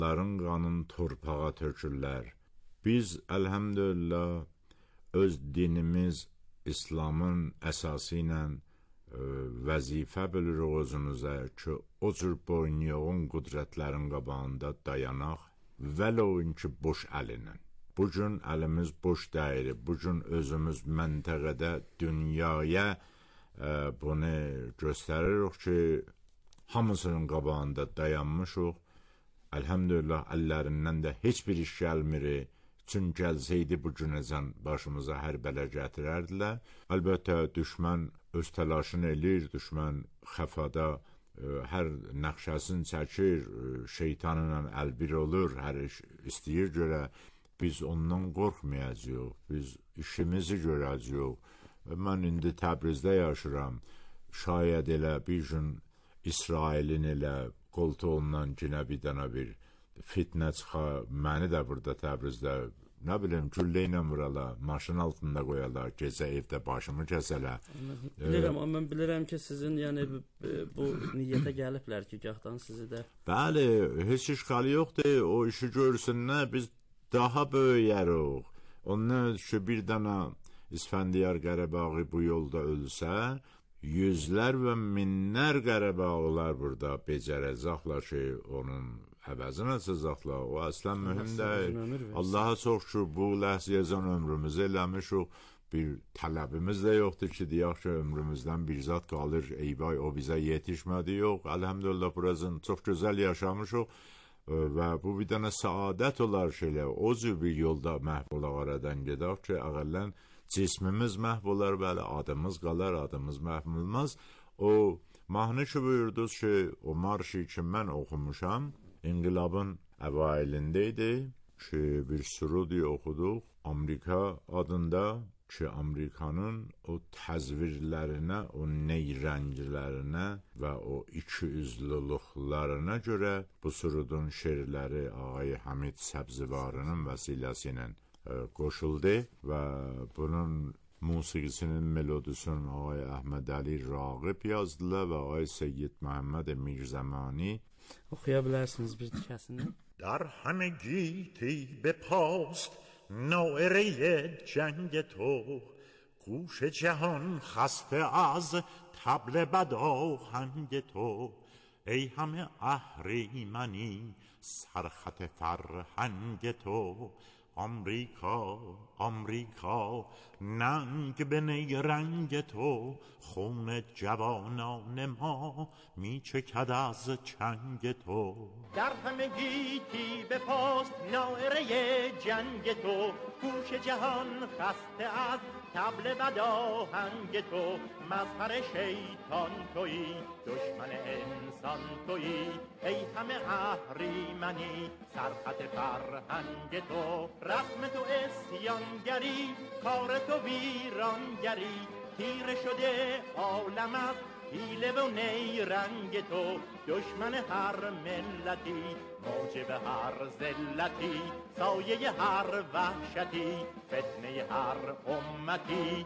ların qanın torpağa tökürlər. Biz əlhəmdülillah öz dinimiz İslamın əsası ilə vəzifə bilirik özümüzə ki, o cür boyunyoğun qüdrətlərin qabağında dayanaq, vəloğun ki, boş əlinə. Bugün əlimiz boş deyil, bugün özümüz məntəqədə dünyaya bunu göstəririk ki, hamısının qabağında dayanmışıq. Əlhəmdülillah, əllərindən də heç bir iş gəlmir. Çün gəlsəydi bu günəcən başımıza hərbələr gətirərdilər. Əlbəttə, düşmən öz təlaşını eləyir, düşmən xəfada hər nəqşəsini çəkir, şeytanla əlbir olur, hər iş istəyir görə. Biz ondan qorxmayacaq, biz işimizi görəcəyik. Mən indi Təbrizdə yaşıram, şayət elə bir gün İsrailin elə qoltuğundan günə bir dənə bir fitnə çıxa, məni də burada Təbrizdə, nə bilim, güllə ilə vurala, maşın altında qoyala, gecə evdə başımı kəsələ. Bilirəm, amma mən bilirəm ki, sizin yəni bu niyyətə gəliblər ki, gahdan sizi də... Bəli, heç işğalı yoxdur, o işi görsünlər, biz daha böyüyərik. Onun ki, bir dənə İsfəndiyar Qarabağ bu yolda ölsə, yüzlər və minlər Qarabağlılar burada becərəcəklər ki, onun əvəzini açacaqlar. O əslən mühüm deyil. Allaha çox ki, bu ləhziyəcən ömrümüzü eləmişik. Bir tələbimiz də yoxdur ki, deyək ki, ömrümüzdən bir zat qalır, eyvay, o bizə yetişmədi, yox. Əlhəmdülillah, burasını çox gözəl yaşamışıq və bu bir dənə səadət olar şeylə, o cür bir yolda məhv olaq aradan gedək ki, əqəllən cismimiz məhv olar, bəli, adımız qalar, adımız məhv olmaz. O mahnı ki buyurdunuz ki, o marşı ki mən oxumuşam, İnqilabın əvailində idi ki, bir sürudi oxuduq Amerika adında ki, Amerikanın o təzvirlərinə, o neyrənglərinə və o ikiyüzlülüklərinə görə bu sürudun şeirləri Ağay Hamid Səbzivarının vəsiləsi ilə qoşuldu və bunun musiqisinin melodisini Ağay Əhməd Əli Rağib yazdılar və Ağay Seyyid Məhəmməd Mirzəmani. Oxuya bilərsiniz bir tikəsini. در همه گیتی به پاست ناعره جنگ تو گوش جهان خسته از طبل بدآهنگ تو ای همه اهریمنی سرخط فرهنگ تو آمریکا آمریکا ننگ به نیرنگ تو خون جوانان ما می چکد از چنگ تو در همه گیتی به پاست ناعره جنگ تو گوش جهان خسته از طبل بدآهنگ تو مظهر شیطان تویی دشمن انسان تویی ای همه اهریمنی سرخط فرهنگ تو رسم تو اسیانگری کار تو ویرانگری تیره شده عالم از حیله و نیرنگ تو دشمن هر ملتی موجب هر ذلتی سایه هر وحشتی فتنه هر امتی.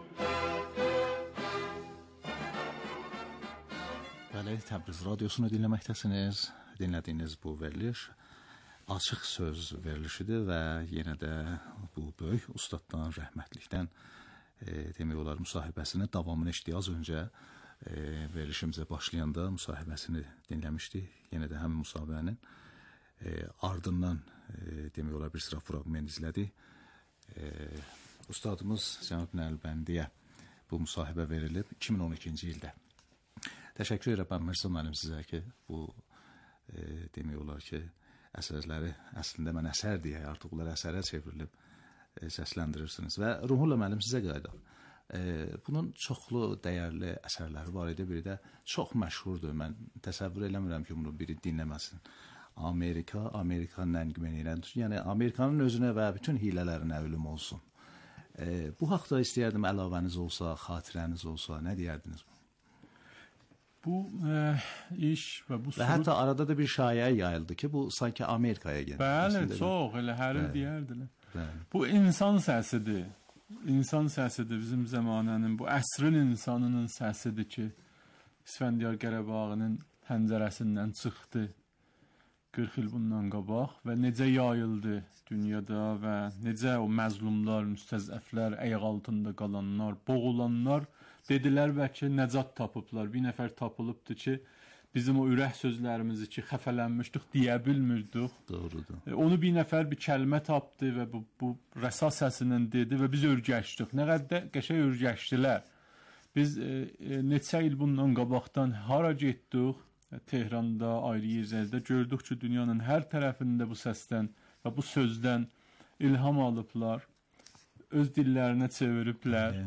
Bəli, Təbriz radiosunu dinləməkdəsiniz. Dinlədiyiniz bu veriliş açıq söz verilişidir və yenə də bu böyük ustaddan, rəhmətlikdən demək olar müsahibəsini davamını eşitdik. Az öncə verilişimizə başlayanda müsahibəsini dinləmişdik. Yenə də həmin müsahibənin ardından demək olar bir sıra fraqmen izlədik. Ustadımız Cənab Nəlbəndiyə bu müsahibə verilib 2012-ci ildə. Təşəkkür edirəm Mirza müəllim sizə ki, bu demək olar ki, əsərləri əslində mən əsər deyə artıq bunlar əsərə çevrilib səsləndirirsiniz və Ruhullah müəllim sizə qayıdaq. Bunun çoxlu dəyərli əsərləri var idi, biri də çox məşhurdur. Mən təsəvvür eləmirəm ki, bunu biri dinləməsin. Amerika nəngimeniylə, yəni Amerikanın özünə və bütün hilələrinə ölüm olsun. Bu haqda istəyərdim əlavəniz olsa, xatirəniz olsa, nə deyərdiniz? Bu iş və bu və hətta arada da bir şayiə yayıldı ki, bu sanki Amerikaya gedir. Bəli, çox, elə hər il deyərdilər. Bu insan səsidir. İnsan səsidir bizim zamanənin, bu əsrin insanının səsidir ki, İsfəndiyar Qarabağının pəncərəsindən çıxdı. 40 il bundan qabaq və necə yayıldı dünyada və necə o məzlumlar, müstəzəflər, ayaq altında qalanlar, boğulanlar dedilər bəlkə nəcat tapıblar. Bir nəfər tapılıbdı ki, bizim o ürək sözlərimizi ki, xəfələnmişdik, deyə bilmirdik. Doğrudur. Onu bir nəfər bir kəlmə tapdı və bu rəsa səsindən dedi və biz örgəşdik. Nə qədər qəşəng örgəşdilər. Biz neçə il bundan qabaqdan hara getdik? Tehranda, ayrı yerlərdə gördük ki, dünyanın hər tərəfində bu səsdən və bu sözdən ilham alıblar. Öz dillərinə çeviriblər.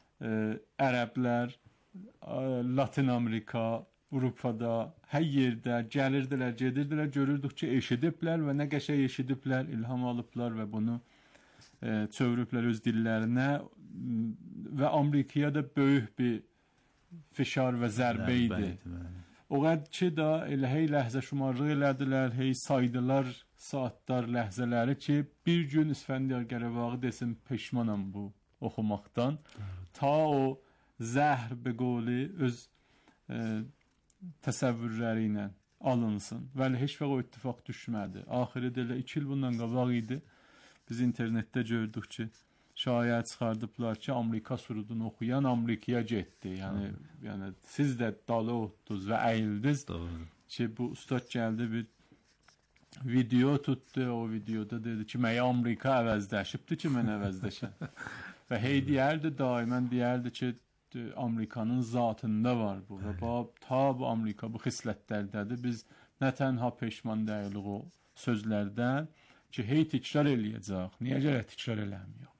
Ərəblər, Latin Amerika, Avropada, hər yerdə gəlirdilər, gedirdilər, görürdük ki, eşidiblər və nə qəşəng eşidiblər, ilham alıblar və bunu çeviriblər öz dillərinə və Amerikaya da böyük bir fişar və zərbə idi. O qədər ki, da elə hey ləhzə şumarlıq elədilər, hey saydılar saatlar, ləhzələri ki, bir gün İsfəndiyar Qarabağ desin, peşmanam bu oxumaqdan. Ta o zəhr be qoli öz təsəvvürləri ilə alınsın. Vəli heç vaxt o ittifaq düşmədi. Axırı da elə 2 il bundan qabaq idi. Biz internetdə gördük ki, şayət çıxardıblar ki, Amerika surudunu oxuyan Amerikaya getdi. Yəni siz də dalı otdunuz və əyildiniz ki, bu ustad gəldi bir video tutdu. O videoda dedi ki, məyə Amerika əvəzləşibdi ki, mən əvəzləşəm. Və hey deyərdi, daimən deyərdi ki, Amerikanın zatında var bu və ta bu Amerika bu xislətlərdədir. Biz nə tənha peşman deyilik o sözlərdən ki, hey təkrar eləyəcək. Niyə görə təkrar eləmiyor?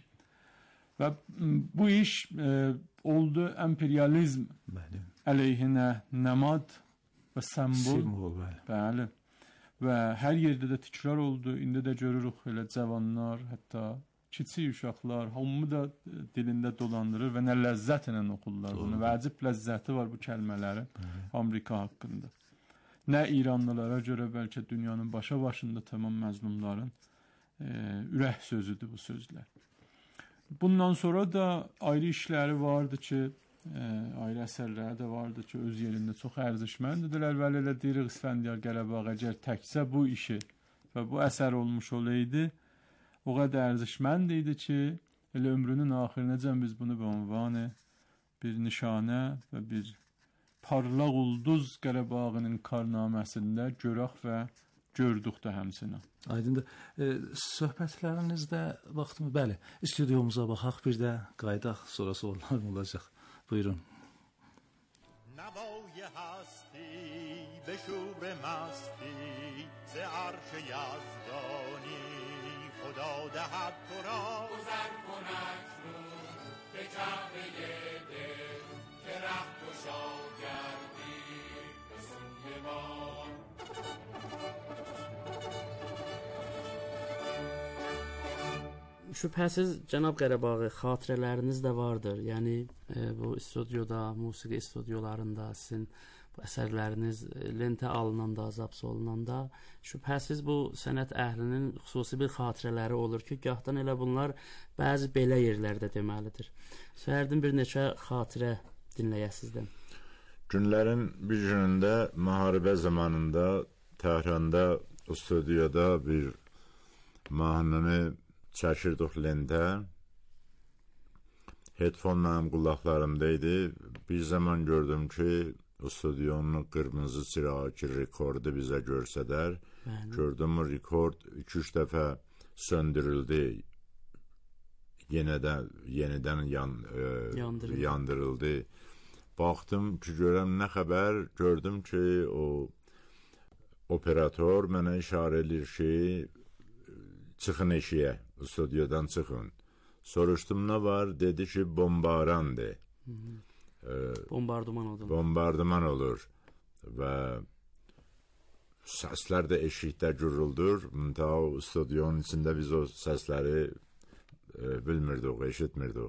Və bu iş oldu emperyalizm əleyhinə nəmad və səmbol. Bəli. Və hər yerdə də təkrar oldu. İndi də görürük elə cavanlar, hətta kiçik uşaqlar, hamı da dilində dolandırır və nə ləzzətlə oxurlar bunu. Və əcib ləzzəti var bu kəlmələrin Amerika haqqında. Nə İranlılara görə bəlkə dünyanın başında tamam məzlumların ürək sözüdür bu sözlər. Bundan sonra da ayrı işləri vardı ki, ayrı əsərləri də vardı ki, öz yerində çox ərzişməndidirlər və elə deyirik İsfəndiyar Qarabağ əgər təkcə bu işi və bu əsər olmuş olaydı, o qədər ərzişmənd idi ki, elə ömrünün axırınəcən biz bunu bir ünvanı, bir nişanə və bir parlaq ulduz Qarabağının karnaməsində görək və gördük də həmçinin. Aydındır. Söhbətlərinizdə vaxtımı, bəli, stüdyomuza baxaq, bir də qaydaq, sonra suallar olacaq. Buyurun. نوای هستی به شور مستی ز عرش یزدانی خدا دهد تو را گذر کن اکنون به جعبه دل که ره گشا گردی به سوی ما. Şübhəsiz cənab Qarabağ, xatirələriniz də vardır. Yəni bu studiyada, musiqi studiolarında sizin bu əsərləriniz lentə alınanda, zaps olunanda şübhəsiz bu sənət əhlinin xüsusi bir xatirələri olur ki, gahdan elə bunlar bəzi belə yerlərdə deməlidir. Səhərdən bir neçə xatirə dinləyək sizdən. Günlərin bir günündə müharibə zamanında Təhranda studiyada bir mahnını çəkirdik lentə. Headphone mənim qulaqlarımdaydı. Bir zaman gördüm ki, stüdyonun qırmızı çırağı ki, rekordu bizə görsədər. Gördüm o rekord 2-3 dəfə söndürüldü. Yenidən yandırıldı. Baxdım ki, görəm nə xəbər. Gördüm ki, o operator mənə işarə edir ki, çıxın eşiyə, stüdyodan çıxın. Soruşdum nə var? Dedi ki, bombarandır. Bombardıman olur. Və səslər də eşikdə gürüldur. Ta o stüdyonun içində biz o səsləri bilmirdik, eşitmirdik.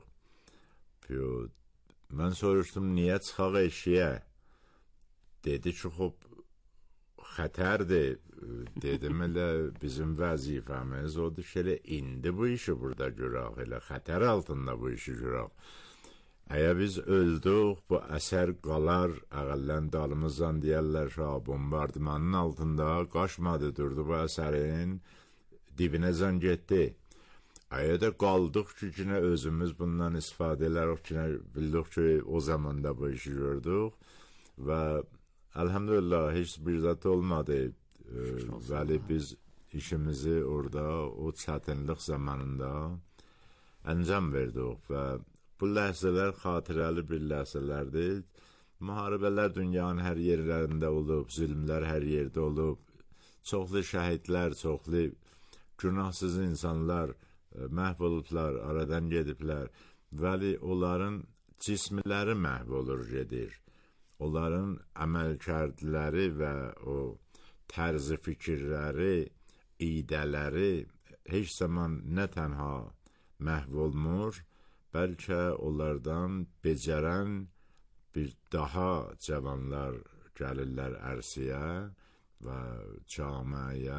Mən soruşdum, niyə çıxaq eşiyə? Dedi ki, xop, xətərdir. Dedim, elə bizim vəzifəmiz odur ki, elə indi bu işi burada görək, elə xətər altında bu işi görək. Əgər biz öldük, bu əsər qalar, əqəllən dalımızdan deyərlər bombardımanın altında qaçmadı, durdu bu əsərin dibinəcən getdi. Əgər də qaldıq ki, yine özümüz bundan istifadə edərək ki, bildik ki, o zamanda bu işi gördük və elhamdülillah heç bir zat olmadı. Vəli biz işimizi orada o çətinlik zamanında əncam verdik və bu ləhzələr xatirəli bir ləhzələrdir. Müharibələr dünyanın hər yerlərində olub, zülmlər hər yerdə olub, çoxlu şəhidlər, çoxlu günahsız insanlar məhv olublar, aradan gediblər. Vəli onların cismləri məhv olur, gedir. Onların əməlkərdiləri və o tərzi fikirləri, idələri heç zaman nə tənha məhv olmur, bəlkə onlardan becərən bir daha cavanlar gəlirlər ərsiyə və camiyə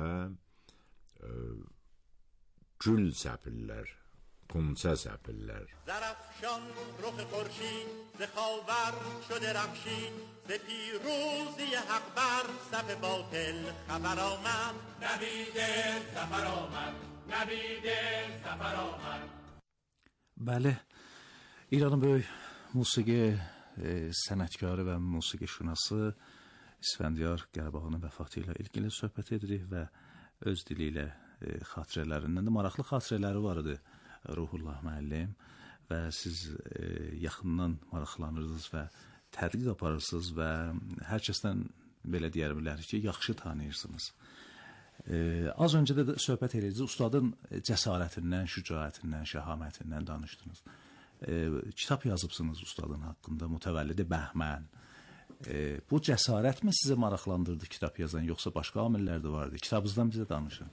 gül səpirlər, qunça səpirlər. زرافشان رخ خورشید ز خاور شده رخشید ز پیروزی حق بر صف باطل خبر آمد نوید سفر آمد نوید سفر آمد. Bəli, İranın böyük musiqi sənətkarı və musiqişünası İsfəndiyar Qərbağının vəfatı ilə ilgili söhbət edirik və öz dili ilə xatirələrindən də maraqlı xatirələri var idi Ruhullah müəllim və siz yaxından maraqlanırdınız və tədqiq aparırsınız və hər kəsdən belə deyə bilərik ki, yaxşı tanıyırsınız. Az öncə də söhbət edirdiniz, ustadın cəsarətindən, şücaətindən, şəhamətindən danışdınız. Kitab yazıbsınız ustadın haqqında, Mütəvəllidi Bəhmən. Bu cəsarətmi sizə maraqlandırdı kitab yazan, yoxsa başqa amillər də vardı? Kitabınızdan bizə danışın.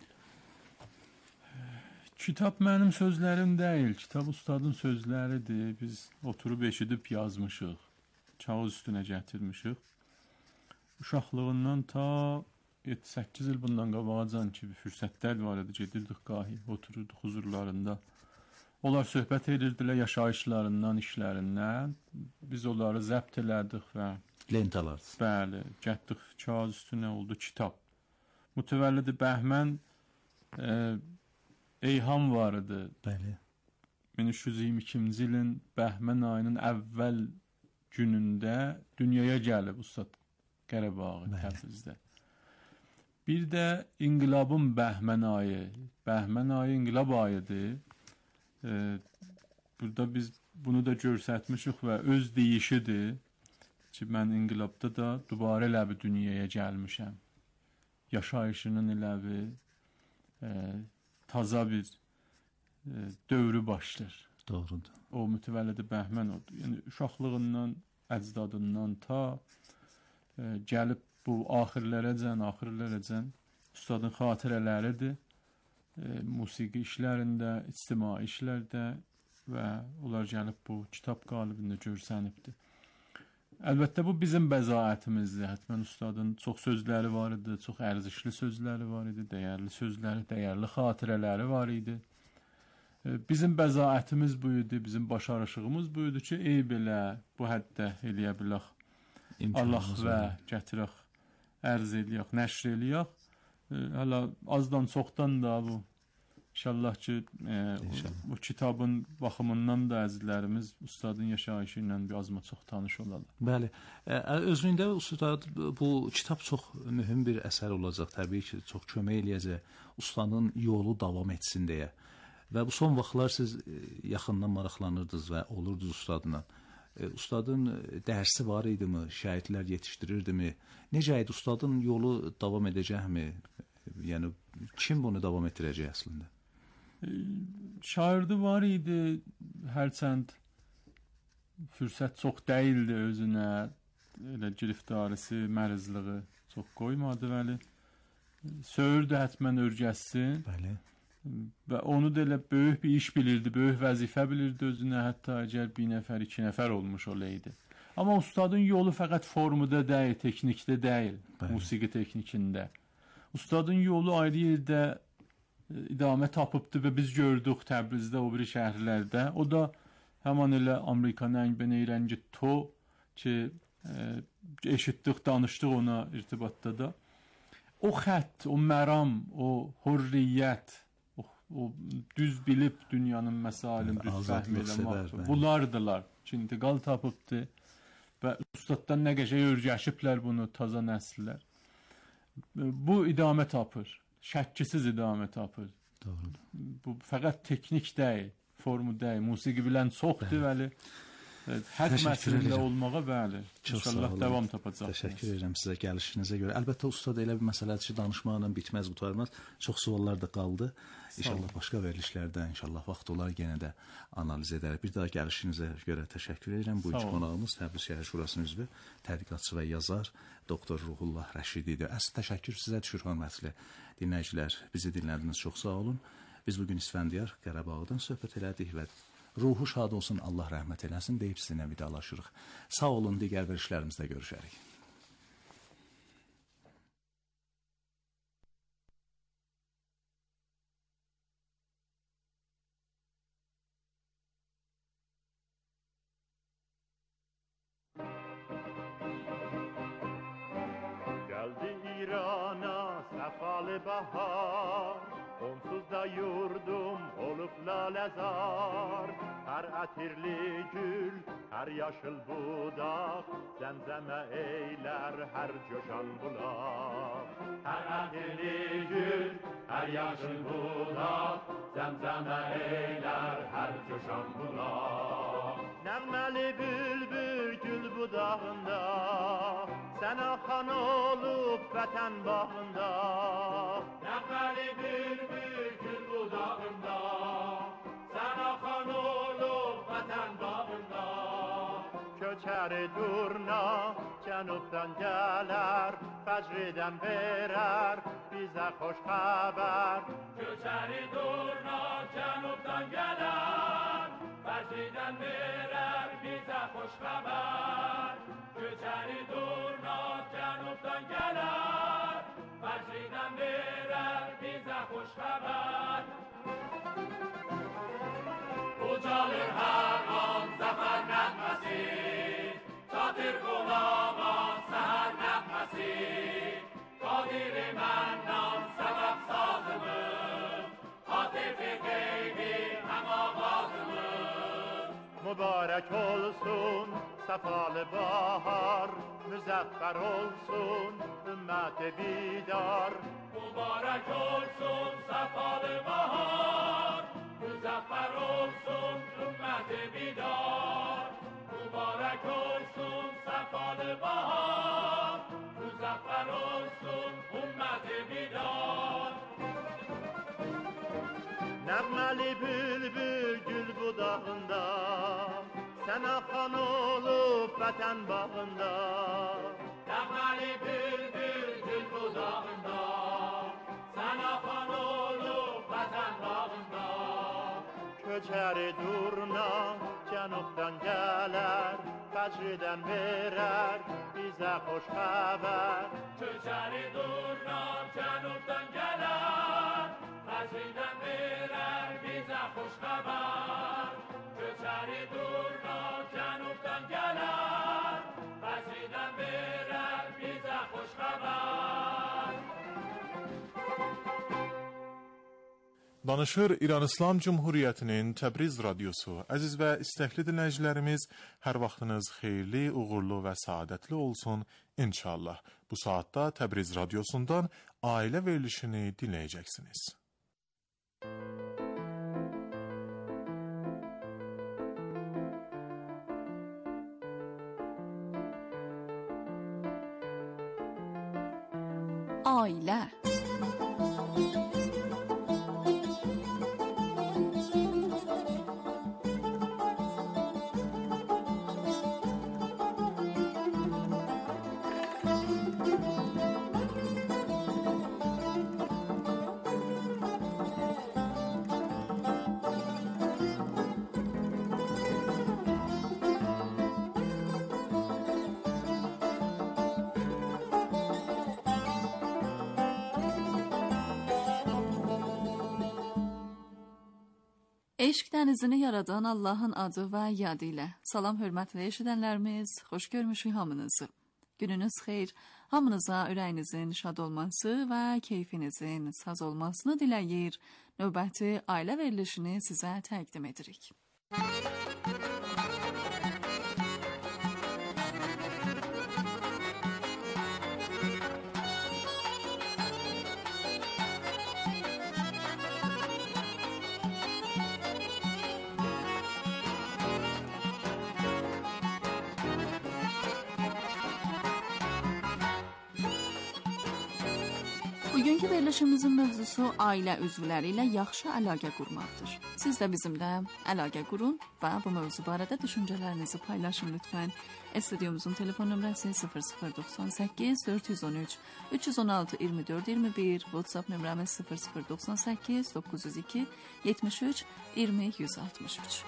Kitab mənim sözlərim deyil, kitab ustadın sözləridir. Biz oturub eşidib yazmışıq, kağız üstünə gətirmişik. Uşaqlığından ta 7-8 il bundan qabacacan ki, fürsətlər var idi, gedirdik qahi, otururduq huzurlarında. Onlar söhbət edirdilər yaşayışlarından, işlərindən. Biz onları zəbt elədik və lentalar. Bəli, getdik kağız üstünə oldu kitab. Mütəvəllidi Bəhmən Eyham var idi. Bəli. 1322-ci ilin Bəhmən ayının əvvəl günündə dünyaya gəlib Ustad Qarabağ Təbrizdə. Bir də İnqilabın Bəhmən ayı. Bəhmən ayı İnqilab ayıdır. Burada biz bunu da göstərmişik və öz deyişidir ki, mən İnqilabda da dubarə eləbi dünyaya gəlmişəm. Yaşayışının eləbi taza bir dövrü başlar. Doğrudur. O Mütəvəllidi Bəhmən odur. Yəni uşaqlığından, əcdadından ta gəlib bu axirlərəcən ustadın xatirələridir. Musiqi işlərində, ictimai işlərdə və onlar gəlib bu kitab qalibində görsənibdir. Əlbəttə bu bizim bəzaətimizdir. Hətmən ustadın çox sözləri var idi, çox ərzişli sözləri var idi, dəyərli sözləri, dəyərli xatirələri var idi. Bizim bəzaətimiz bu idi, bizim başarışığımız bu idi ki, belə bu həddə eləyə bilək. Allah və gətirək, ərz eləyək, nəşr eləyək. Hələ azdan çoxdan da bu İnşallah ki, bu kitabın baxımından da əzizlərimiz ustadın yaşayışı ilə bir azma çox tanış olarlar. Bəli. Özlüyündə ustad bu kitab çox mühüm bir əsər olacaq. Təbii ki, çox kömək eləyəcək ustadın yolu davam etsin deyə. Və bu son vaxtlar siz yaxından maraqlanırdınız və olurdunuz ustadla. Ustadın dərsi var idimi? Şəhidlər yetişdirirdimi? Necə idi? Ustadın yolu davam edəcəkmi? Yəni kim bunu davam etdirəcək əslində? Şairdə var idi, hərçənd fürsət çox deyildi özünə, elə giriftarisi, mərzlığı çox qoymadı vəli. Söyürdü hətmən örgəssin. Bəli. Və onu da elə böyük bir iş bilirdi, böyük vəzifə bilirdi özünə, hətta əgər 1 nəfər, 2 nəfər olmuş olaydı. Amma ustadın yolu fəqət formuda deyil, teknikdə deyil, musiqi teknikində. Ustadın yolu ayrı yerdə idamə tapıbdı və biz gördük Təbrizdə, o biri şəhərlərdə. O da Həman elə Amerikanın benəyirənci to ki, eşitdik, danışdıq ona irtibatda da. O xətt, o məram, o hürriyyət, o düz bilib dünyanın məsailini düz fəhm eləmək. Bunlardılar ki, intiqal tapıbdı və ustaddan nə qəşəng öyrəşiblər bunu taza nəsillər. Bu idamə tapır, şəkkisiz idamə tapır. Doğrudur. Bu fəqət teknik deyil, formu deyil. Musiqi bilən çoxdur, bəli. Həkk məsəlində olmağa, bəli. İnşallah davam tapacaq. Təşəkkür edirəm sizə gəlişinizə görə. Əlbəttə, ustad elə bir məsələdir ki, danışmaqla bitməz, qutarmaz. Çox suallar da qaldı. İnşallah başqa verilişlərdə, inşallah vaxt olar yenə də analiz edərək. Bir daha gəlişinizə görə təşəkkür edirəm. Bu üç qonağımız Təbriz Şəhər Şurasının üzvü, tədqiqatçı və yazar doktor Ruhullah Rəşid idi. Əsl təşəkkür sizə düşür, hörmətli dinləyicilər. Bizi dinlədiniz, çox sağ olun. Biz bugün İsfəndiyar, Qarabağdan söhbət elədik və ruhu şad olsun, Allah rəhmət eləsin deyib sizinlə vidalaşırıq. Sağ olun, digər verilişlərimizdə görüşərik. Geldi İran'a sefal bahar, onsuz da yurdum olup lalezar. Her atirli gül, her yaşıl budak, zemzeme eyler her coşan bulak. Her atirli gül, her yaşıl budak, zemzeme eyler her coşan bulak. Nəğməli bülbül gül budağında, sen akan olup vətən bağında. Nəğməli bülbül gül budağında, sen akan olup vətən bağında. Köçəri durna cənubdan gələr, fəcridən verər bizə xoş xəbər. Köçəri durna cənubdan gələr, fəcridən verər bizə xoş xəbər. Köçəri durna cənubdan gələr, fəcridən verər bizə xoş xəbər. Ucalır hər an zəfər nəğməsi, çatır qulağa səhər nəğməsi. Qadiri məndən səbəb sazımız, hatifi qeybi həm ağazımız. Mübarək olsun səfalı bahar, müzəffər olsun ümmət-i bidar. Mübarək olsun səfalı bahar, müzəffər olsun ümmət-i bidar. Mübarək olsun səfalı bahar, müzəffər olsun ümmət-i bidar. Nəğməli bülbül gül budağında, sen akan olup vətən bağında. Nəğməli bülbül gül budağında, sen akan olup vətən bağında. Köçəri durna cənubdan gələr, fəcridən verər bizə xoş xəbər. Köçəri durna cənubdan gələr, fəcridən verər bizə xoş xəbər. Köçəri durna cənubdan gələr, fəcridən verər bizə xoş xəbər. Danışır İran İslam Cumhuriyyətinin Təbriz radiosu. Əziz və istəkli dinləyicilərimiz, hər vaxtınız xeyirli, uğurlu və saadətli olsun inşallah. Bu saatda Təbriz radiosundan ailə verilişini dinləyəcəksiniz. Ailə. Eşq dənizini yaradan Allahın adı və yadı ilə. Salam hörmətli eşidənlərimiz, xoş görmüşük hamınızı. Gününüz xeyir, hamınıza ürəyinizin şad olması və keyfinizin saz olmasını diləyir. Növbəti ailə verilişini sizə təqdim edirik. Bugünkü verilişimizin mövzusu ailə üzvləri ilə yaxşı əlaqə qurmaqdır. Siz də bizimlə əlaqə qurun və bu mövzu barədə düşüncələrinizi paylaşın lütfən. Studiyomuzun telefon nömrəsi 0098 413 316 24 21, WhatsApp nömrəmiz 0098 902 73 20 163.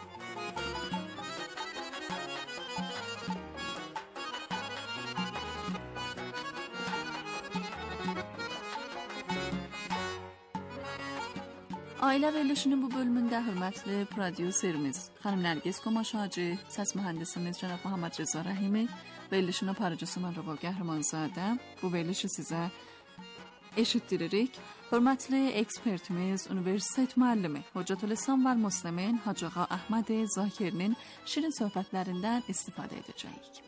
Ailə verilişinin bu bölümündə hörmətli prodüserimiz xanım Nərgiz Qomaşacı, səs mühəndisimiz cənab Muhammed Rza Rəhimi, verilişin aparıcısı mən Rəva Qəhrəmanzadə bu verilişi sizə eşitdiririk. Hörmətli ekspertimiz, universitet müəllimi Hocatülislam və Muslimin Hacı Ağa Əhməd Zakirinin şirin söhbətlərindən istifadə edəcəyik.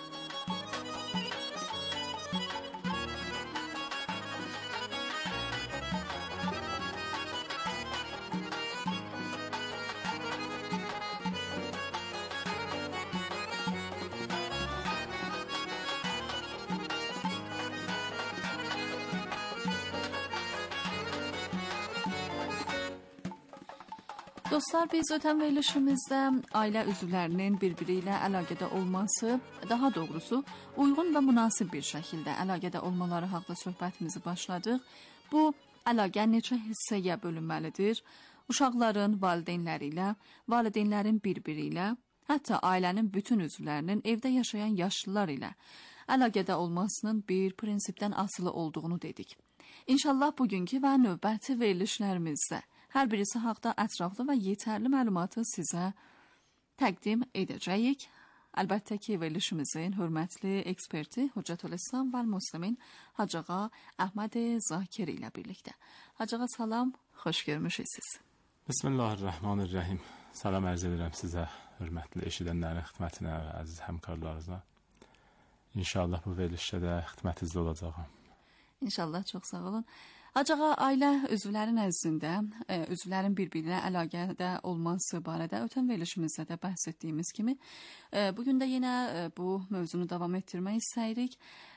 Dostlar, biz ötən verilişimizdə ailə üzvlərinin bir-biri ilə əlaqədə olması, daha doğrusu uyğun və münasib bir şəkildə əlaqədə olmaları haqqında söhbətimizi başladıq. Bu əlaqə neçə hissəyə bölünməlidir? Uşaqların valideynləri ilə, valideynlərin bir-biri ilə, hətta ailənin bütün üzvlərinin evdə yaşayan yaşlılar ilə əlaqədə olmasının bir prinsipdən asılı olduğunu dedik. İnşallah bugünkü və növbəti verilişlərimizdə hər birisi haqda ətraflı və yetərli məlumatı sizə təqdim edəcəyik. Əlbəttə ki, verilişimizin hörmətli eksperti Hocatülislam və Muslimin Hacı Ağa Əhməd Zakir ilə birlikdə. Hacı Ağa, salam, xoş görmüşük siz. Bismillahirrahmanirrahim. Salam ərz edirəm sizə, hörmətli eşidənlərin xidmətinə və əziz həmkarlarınıza. İnşallah bu verilişdə də xidmətinizdə olacağam. İnşallah, çox sağ olun. Hacı Ağa, ailə üzvləri nəzdində üzvlərin bir-birinə əlaqədə olması barədə ötən verilişimizdə də bəhs etdiyimiz kimi bugün də yenə bu mövzunu davam etdirmək istəyirik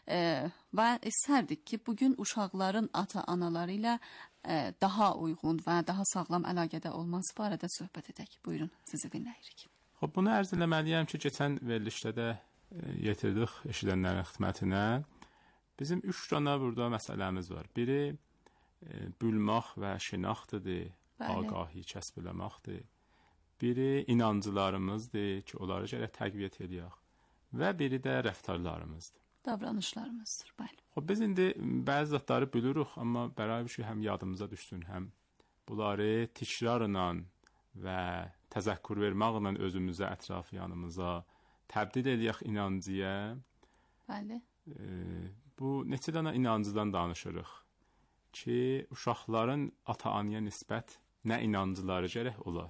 və istərdik ki, bugün uşaqların ata-anaları ilə daha uyğun və daha sağlam əlaqədə olması barədə söhbət edək. Buyurun, sizi dinləyirik. Bunu ərz eləməliyəm ki, keçən verilişdə də yetirdik eşidənlərin xidmətinə. Bizim 3 dənə burada məsələmiz var. Biri bülmaq və şinaxtıdır, ağahi kəsb eləməkdir. Biri inancılarımızdır ki, onları gərək təqviyyət edək. Və biri də rəftarlarımızdır. Davranışlarımızdır, bəli. Biz indi bəzi zatları bilirik, amma bərabər bir şey həm yadımıza düşsün, həm bunları tikrarla və təzəkkür verməklə özümüzə, ətrafyanımıza təbdil edək inancıya. Bəli. Bu neçə dənə inancıdan danışırıq ki, uşaqların ata-anaya nisbət nə inancıları gərək ola.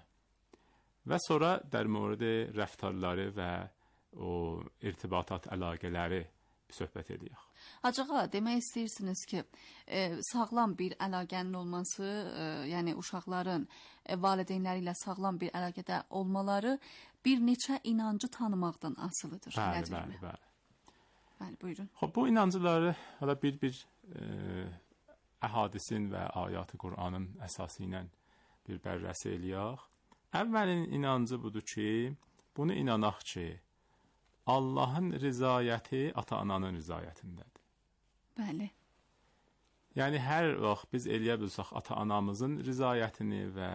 Və sonra dərmordə rəftarları və o irtibatat əlaqələri söhbət edək. Hacı Ağa, demək istəyirsiniz ki, sağlam bir əlaqənin olması, yəni uşaqların valideynləri ilə sağlam bir əlaqədə olmaları bir neçə inancı tanımaqdan asılıdır. Bəli. Bəli, buyurun. Bu inancıları bir əhadisin və ayat-ı Qur'anın əsası ilə bir bərrəsi eləyək. Əvvəlin inancı budur ki, bunu inanaq ki, Allahın rizayəti ata-ananın rizayətindədir. Bəli. Yəni, hər vaxt biz eləyə bilsək ata-anamızın rizayətini və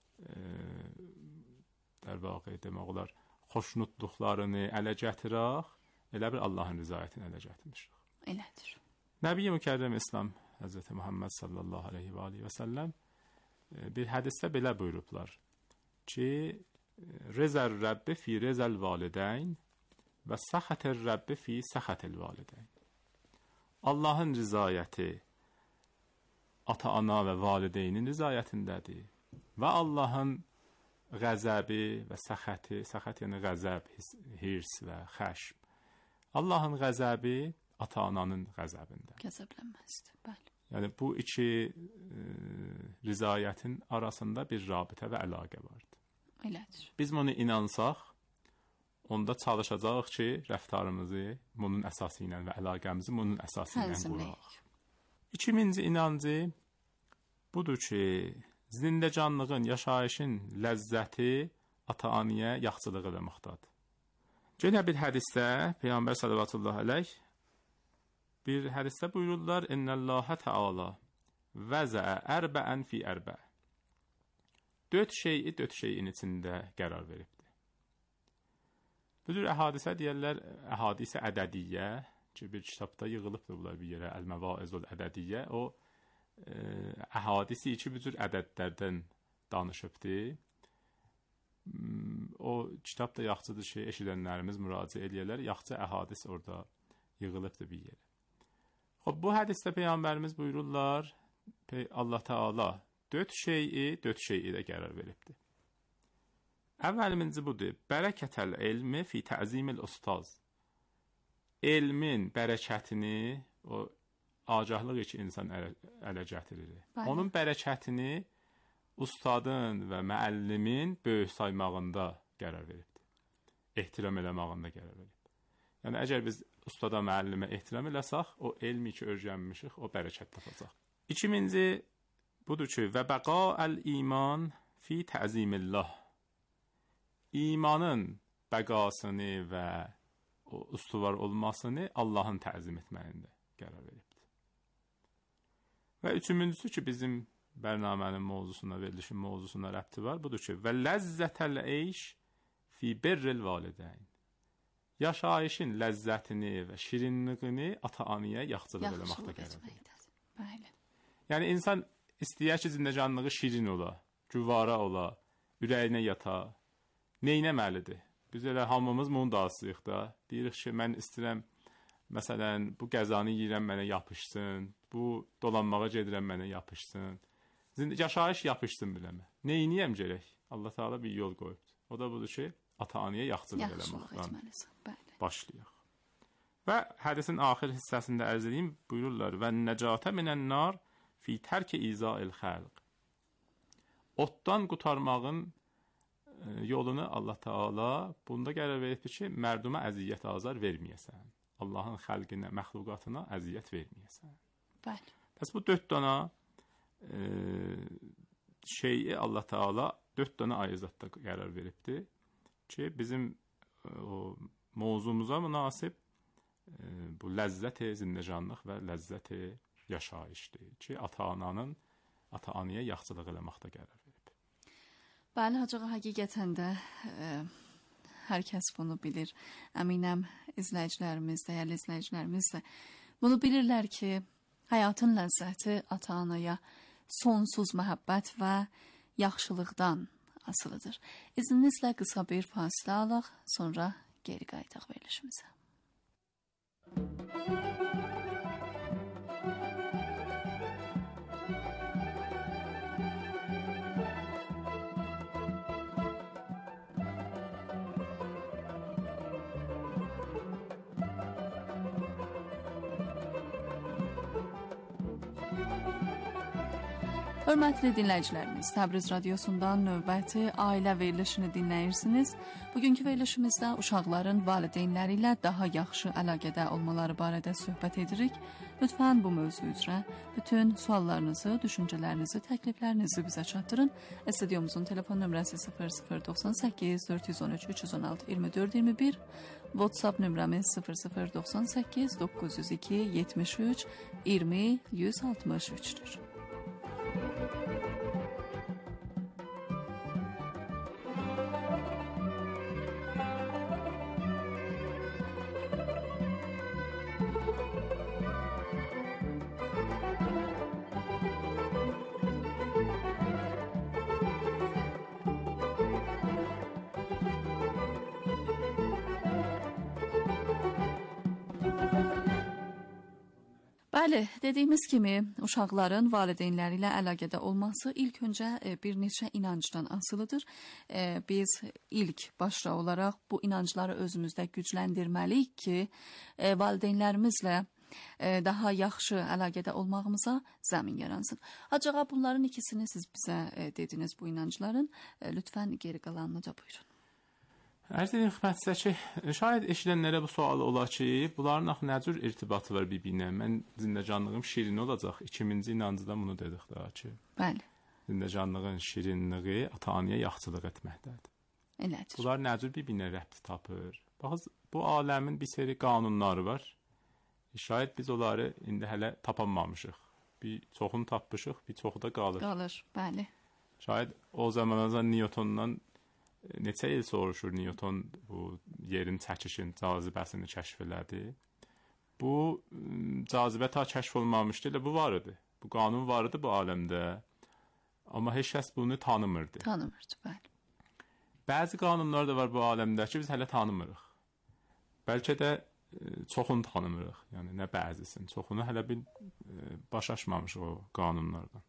der vaqiq demək olar, xoşnutluqlarını ələ gətirək, elə bir Allahın rizayətini ələ gətirmişik. Elədir. Nəbi-i Mükərrəm İslam Həzrəti Muhammed sallallahu aleyhi və aleyhi və səlləm bir hədisdə belə buyurublar ki rızar Rabbi fi rizal valideyn və səxətər Rabbi fi səxətəl valideyn. Allahın rızayəti ata-ana və valideynin rızayətindədir və Allahın qəzəbi və səxəti, səxət yəni qəzəb, hirs və xəşm. Allahın qəzəbi ata-ananın qəzəbində. Qəzəblənməzdir, bəli. Yəni bu iki rızayətin arasında bir rabitə və əlaqə vardır. Elədir. Biz bunu inansaq, onda çalışacağıq ki, rəftarımızı bunun əsası ilə və əlaqəmizi bunun əsası ilə quraq. 2000-ci inancı budur ki, zindəcanlığın, yaşayışın ləzzəti ata-anaya yaxçılıq eləməkdadır. Yenə bir hədisdə Peyğəmbər sallallahu əleyh bir hədisdə buyururlar: "İnnəllaha təala vəzəə ərbən fi ərbə." 4 şeyin içində qərar veribdir. Bu cür hadisə deyirlər, hadisə ədədiyyə ki, bir kitabda yığılıbdır bunlar bir yerə, Əl-Məvaizul Ədədiyyə. O hadisi ki, bu cür ədədlərdən danışıbdır. O kitab da yaxşıdır ki, eşidənlərimiz müraciət eləyirlər. Yaxşı əhadis orada yığılıbdır bir yerə. Bu hədisdə Peyğəmbərimiz buyururlar, Allah Teala 4 şeyi də qərar veribdir. Əvvəlincisi budur: bərəkətəl elmi fi təzimil ustaz. Elmin bərəkətini, o agahlığı ki, insan ələ gətirir. Onun bərəkətini ustadın və müəllimin böyük saymağında qərar veribdir. Ehtiram eləmağında qərar verib. Yəni, əgər biz ustada, müəllimə ehtiram eləsək, o elmi ki, öyrənmişik, o bərəkət tapacaq. 2000-ci budur ki, və bəqaəl iman fi təzimillah. İmanın bəqasını və o ustuvar olmasını Allahın təzim etməyində qərar veribdir. Və üçüncüsü ki, bizim bərnamənin mövzusuna, verilişin mövzusuna rəbti var, budur ki, və ləzzətəl eyş fi birril valideyn. Yaşayışın ləzzətini və şirinliğini ata-anaya yaxçılıq eləməkdə qərar verir. Yəni, insan istəyər ki, zindəcanlığı şirin ola, güvara ola, ürəyinə yata, neynəməlidir? Biz elə hamımız mundasıyıq da, deyirik ki, mən istəyirəm, məsələn, bu qəzanı yiyirəm, mənə yapışsın, bu dolanmağa gedirəm, mənə yapışsın. Yaşayış yapışsın biləmə. Neyniyəm gərək? Allah Teala bir yol qoyubdur. O da budur ki, ata-anaya yaxçılıq eləməkdən başlayaq. Və hədisin axir hissəsində ərz edeyim, buyururlar: və nəcatə minən nar fi tərki iza'il xəlq. Otdan qutarmağın yolunu Allah Teala bunda qərar veribdir ki, mərduma əziyyət azar verməyəsən. Allahın xəlqinə, məxluqatına əziyyət verməyəsən. Bəli. Bəs bu 4 dana şeyi Allah Teala 4 dana ayəzatda qərar veribdir ki, bizim o mövzumuza münasib bu ləzzət-i zindəcanlıq və ləzzət-i yaşayışdır ki, ata-anaya yaxçılıq eləməkdə qərar verib. Bəli, Hacığa, həqiqətən də hər kəs bunu bilir. Əminəm izləyicilərimiz, dəyərli izləyicilərimiz də bunu bilirlər ki, həyatın ləzzəti ata-anaya sonsuz məhəbbət və yaxşılıqdan asılıdır. İzninizlə qısa bir fasilə alaq, sonra geri qayıdaq verilişimizə. Hörmətli dinləyicilərimiz, Təbriz radiosundan növbəti ailə verilişini dinləyirsiniz. Bugünkü verilişimizdə uşaqların valideynləri ilə daha yaxşı əlaqədə olmaları barədə söhbət edirik. Lütfən bu mövzu üzrə bütün suallarınızı, düşüncələrinizi, təkliflərinizi bizə çatdırın. Studiomuzun telefon nömrəsi 0098 413 316 24 21, WhatsApp nömrəmiz 0098 902 73 20 163'dür. Bəli, dediyimiz kimi uşaqların valideynləri ilə əlaqədə olması ilk öncə bir neçə inancdan asılıdır. Biz ilk başda olaraq bu inancları özümüzdə gücləndirməliyik ki, valideynlərimizlə daha yaxşı əlaqədə olmağımıza zəmin yaransın. Acaba bunların ikisini siz bizə dediniz bu inancların. Lütfən geri qalanını da buyurun. Ərz edin xidmətinizə ki, şayad eşidənlərə bu sual olar ki, bunların axı nə cür irtibatı var bir-birinə? Mən zindəcanlığım şirin olacaq. 2000-ci inancıda bunu dedik daha ki. Bəli. Zindəcanlığın şirinliyi ata-anaya yaxçılıq etməkdədir. Elədir. Bunlar nə cür bir-birinə rəbt tapır? Baxın, bu aləmin bir seri qanunları var. Şayad biz onları indi hələ tapamamışıq. Bir çoxunu tapmışıq, bir çoxu da qalır. Qalır, bəli. Şayad o zamandan Newtondan neçə il soruşur Newton bu yerin çəkişin, cazibəsini kəşf elədi. Bu cazibə ta kəşf olmamışdı, elə bu var idi. Bu qanun var idi bu aləmdə. Amma heç kəs bunu tanımırdı. Tanımırdı, bəli. Bəzi qanunlar da var bu aləmdə ki, biz hələ tanımırıq. Bəlkə də çoxunu tanımırıq. Yəni nə bəzisini, çoxunu hələ bir baş açmamışıq o qanunlardan.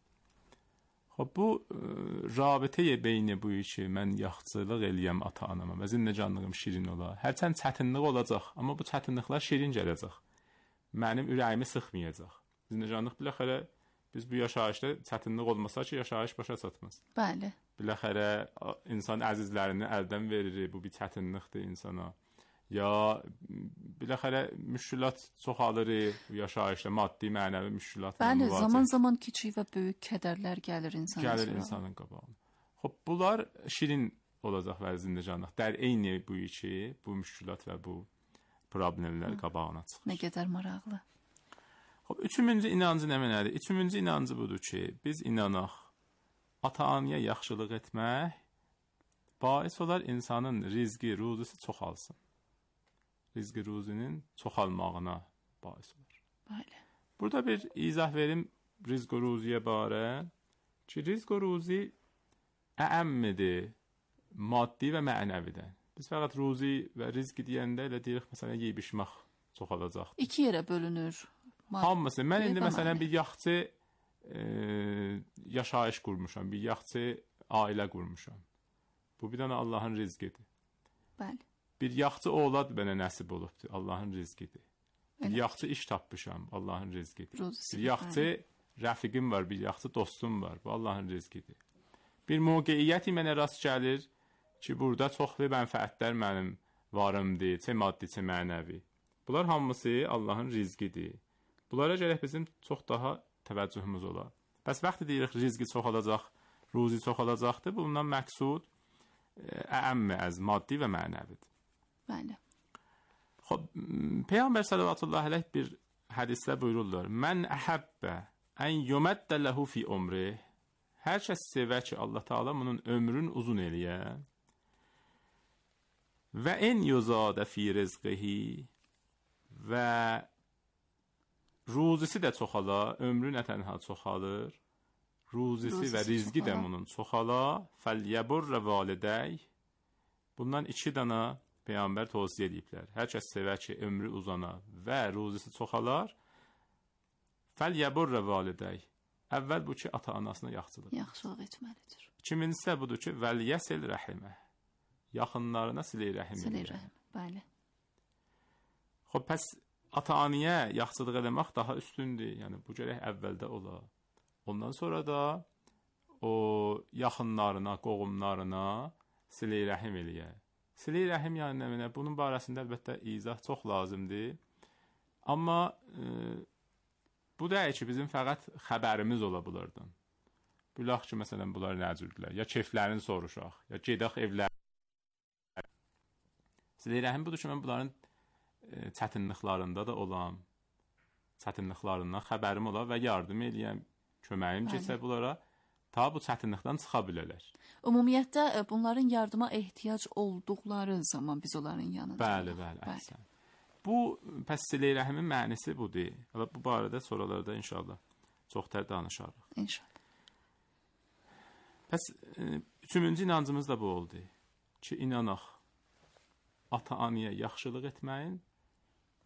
Bu rabitəyə beyni bu ki, mən yaxçılıq eləyəm ata-anama və zindəcanlığım şirin ola. Hərçənd çətinlik olacaq, amma bu çətinliklər şirin gələcək. Mənim ürəyimi sıxmayacaq. Zindəcanlıq biləxərə biz bu yaşayışda çətinlik olmasa ki, yaşayış başa çatmaz. Bəli. Biləxərə insan əzizlərini əldən verir, bu bir çətinlikdir insana. Ya biləxərə müşkülat çoxalır bu yaşayışda, maddi, mənəvi müşkülat. Bəli, zaman-zaman kiçik və böyük kədərlər gəlir insana. Gəlir insanın qabağına. Bunlar şirin olacaq və zindəcanlıq. Eyni bu ki, bu müşkülat və bu problemlər qabağına çıxır. Nə qədər maraqlı. Üçüncü inancı nə mənədir? Üçüncü inancı budur ki, biz inanaq, ata-anaya yaxşılıq etmək bais olar insanın rizqi, ruzisi çoxalsın. Rizqi ruzinin çoxalmağına bais olur. Bəli. Burada bir izah verim rizq ruziyə barə ki, rizq ruzi əəmmidir, maddi və mənəvidən. Biz fəqət ruzi və rizq deyəndə elə deyirik, məsələn, yeyib-içmək çoxalacaq. İki yerə bölünür. Hamısı. Mən indi məsələn bir yaxçı yaşayış qurmuşam, bir yaxçı ailə qurmuşam. Bu bir dənə Allahın rizqidir. Bəli. Bir yaxçı oğlad mənə nəsib olubdur, Allahın rizqidir. Bir yaxçı iş tapmışam, Allahın rizqidir. Bir yaxçı rəfiqim var, bir yaxçı dostum var, bu Allahın rizqidir. Bir mövqeyiyyəti mənə rast gəlir ki, burada çoxlu mənfəətlər mənim varımdır, çə maddi, çə mənəvi. Bunlar hamısı Allahın rizqidir. Bunlara gərək bizim çox daha təvəccühümüz olar. Bəs vaxt deyirik, rizqi çoxalacaq, ruzi çoxalacaqdır, bundan məqsud əəmmi əz maddi və mənəvidir. Bəli. Peyğəmbər sallallahu əleyhi bir hədisdə buyururlar: "Mən əhəbbə ən yuməddə ləhu fi umri." Hər kəs sevər ki, Allah Taala bunun ömrün uzun eləyə. Və en yuzadə fi rizqihi və ruzisi də çoxala, ömrü nə tənha çoxalır, ruzisi və rizqi də bunun çoxala. Fəlyəburrə validəy. Bundan 2 dənə Peyğəmbər tövsiyə ediblər. Hər kəs sevər ki, ömrü uzana və ruzisi çoxalar. Fəlyəburrə validəy. Əvvəl bu ki, ata-anasına yaxşılıq etməlidir. İkincisi bu ki, vəlyəsil rəhimə. Yaxınlarına silə rəhim edir. Bəli. Pəs ata-anaya yaxşılıq eləmək daha üstündür. Yəni bu gərək əvvəldə ola. Ondan sonra da o yaxınlarına, qohumlarına silə rəhim eləyə. Silə rəhim yəni nə mənə? Bunun barəsində əlbəttə izah çox lazımdır. Amma bu deyil ki, bizim fəqət xəbərimiz ola bunlardan. Bilaq ki, məsələn, bunlar nə cürdürlər? Ya keyflərini soruşaq, ya gedək evlər. Silə rəhim budur ki, mən bunların çətinliklərində də olam. Çətinliklərindən xəbərim ola və yardım eləyəm, köməyim getsə bunlara, ta bu çətinlikdən çıxa bilərlər. Ümumiyyətlə, bunların yardıma ehtiyac olduqları zaman biz onların yanında. Bəli, əhsən. Bu, pəs silə rəhimin mənisi budur. Bu barədə sorularda inşallah çox tər danışarıq. İnşallah. Pəs, üçüncü inancımız da bu oldu ki, inanaq ata-anaya yaxşılıq etməyin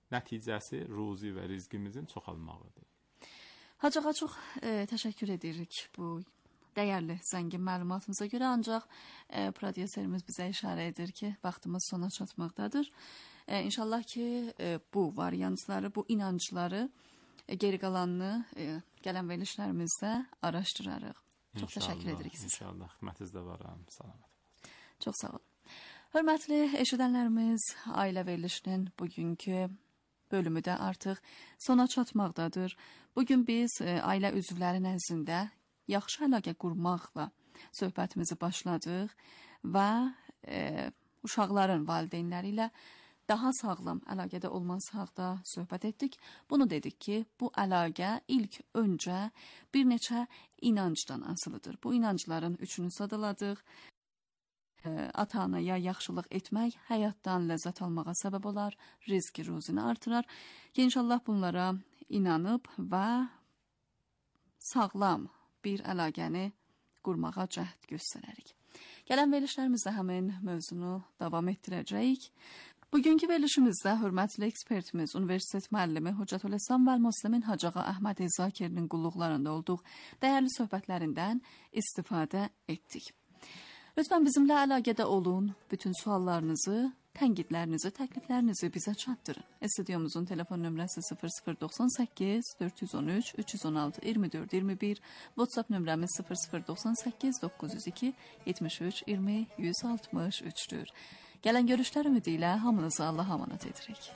nəticəsi ruzi və rizqimizin çoxalmağıdır. Hacığa çox təşəkkür edirik bu dəyərli, zəngin məlumatınıza görə, ancaq prodüserimiz bizə işarə edir ki, vaxtımız sona çatmaqdadır. İnşallah ki, bu variantları, bu inancları, geri qalanını gələn verilişlərimizdə araşdırarıq. Çox təşəkkür edirik sizə. İnşallah, xidmətinizdə varam. Salamat. Çox sağ olun. Hörmətli eşidənlərimiz, ailə verilişinin bugünkü bölümü də artıq sona çatmaqdadır. Bugün biz ailə üzvləri nəzdində yaxşı əlaqə qurmaqla söhbətimizi başladıq və uşaqların valideynləri ilə daha sağlam əlaqədə olması haqda söhbət etdik. Bunu dedik ki, bu əlaqə ilk öncə bir neçə inancdan asılıdır. Bu inancların üçünü sadaladıq. Ata-anaya yaxşılıq etmək həyatdan ləzzət almağa səbəb olar, rizqi ruzini artırar. İnşallah bunlara inanıb və sağlam bir əlaqəni qurmağa cəhd göstərərik. Gələn verilişlərimizdə həmin mövzunu davam etdirəcəyik. Bugünkü verilişimizdə hörmətli ekspertimiz, universitet müəllimi Hüccətülislam və Müslimin Hacıağa Əhməd Zakirinin qulluqlarında olduğu dəyərli söhbətlərindən istifadə etdik. Lütfən bizimlə əlaqədə olun, bütün suallarınızı, tənqidlərinizi, təkliflərinizi bizə çatdırın. Studiomuzun telefon nömrəsi 0098 413 316 24 21, WhatsApp nömrəmiz 0098 902 73 20 163-dür. Gələn görüşlər ümidi ilə hamınızı Allaha əmanət edirik.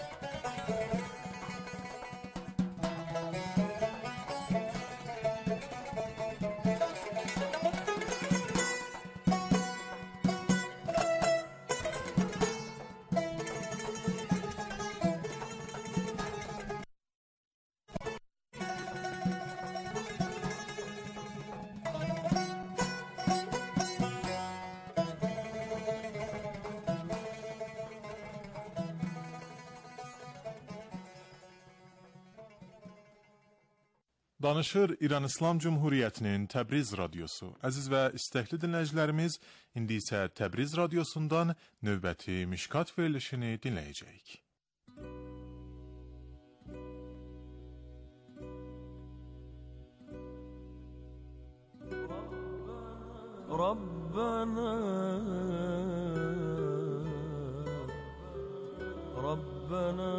Danışır İran İslam Cumhuriyyətinin Təbriz radiosu. Əziz və istəkli dinləyicilərimiz, indi isə Təbriz radiosundan növbəti Mişkat verilişini dinləyəcəyik. Rabbana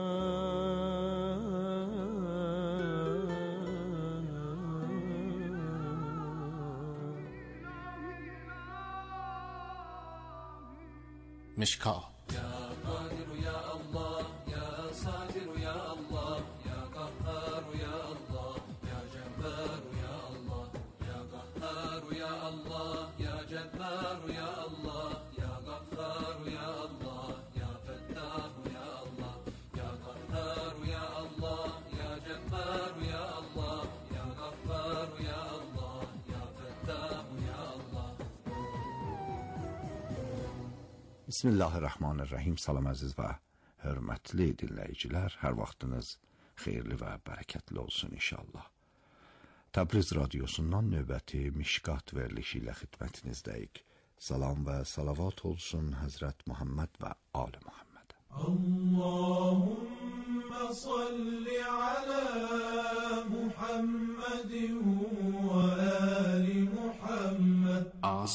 مشکا Ya Kadir ya Allah, ya Sadir ya Allah, ya Kahhar ya Allah, ya Cebbar ya Allah, ya Kahhar ya Allah, ya Cebbar ya Allah, ya Kahhar ya Allah, ya Fettah ya Allah, ya Kahhar ya Allah, ya Cebbar ya Allah, ya Kahhar ya Allah, ya Fettah ya Allah. Bismillahirrahmanirrahim. Salam əziz və hörmətli dinləyicilər. Hər vaxtınız xeyirli və bərəkətli olsun inşallah. Təbriz radiosundan növbəti Mişkat verilişi ilə xidmətinizdəyik. Salam və salavat olsun Həzrət Muhammed və Ali Muhammed. Allahümme salli ala Muhammedin və ali Muhammed. از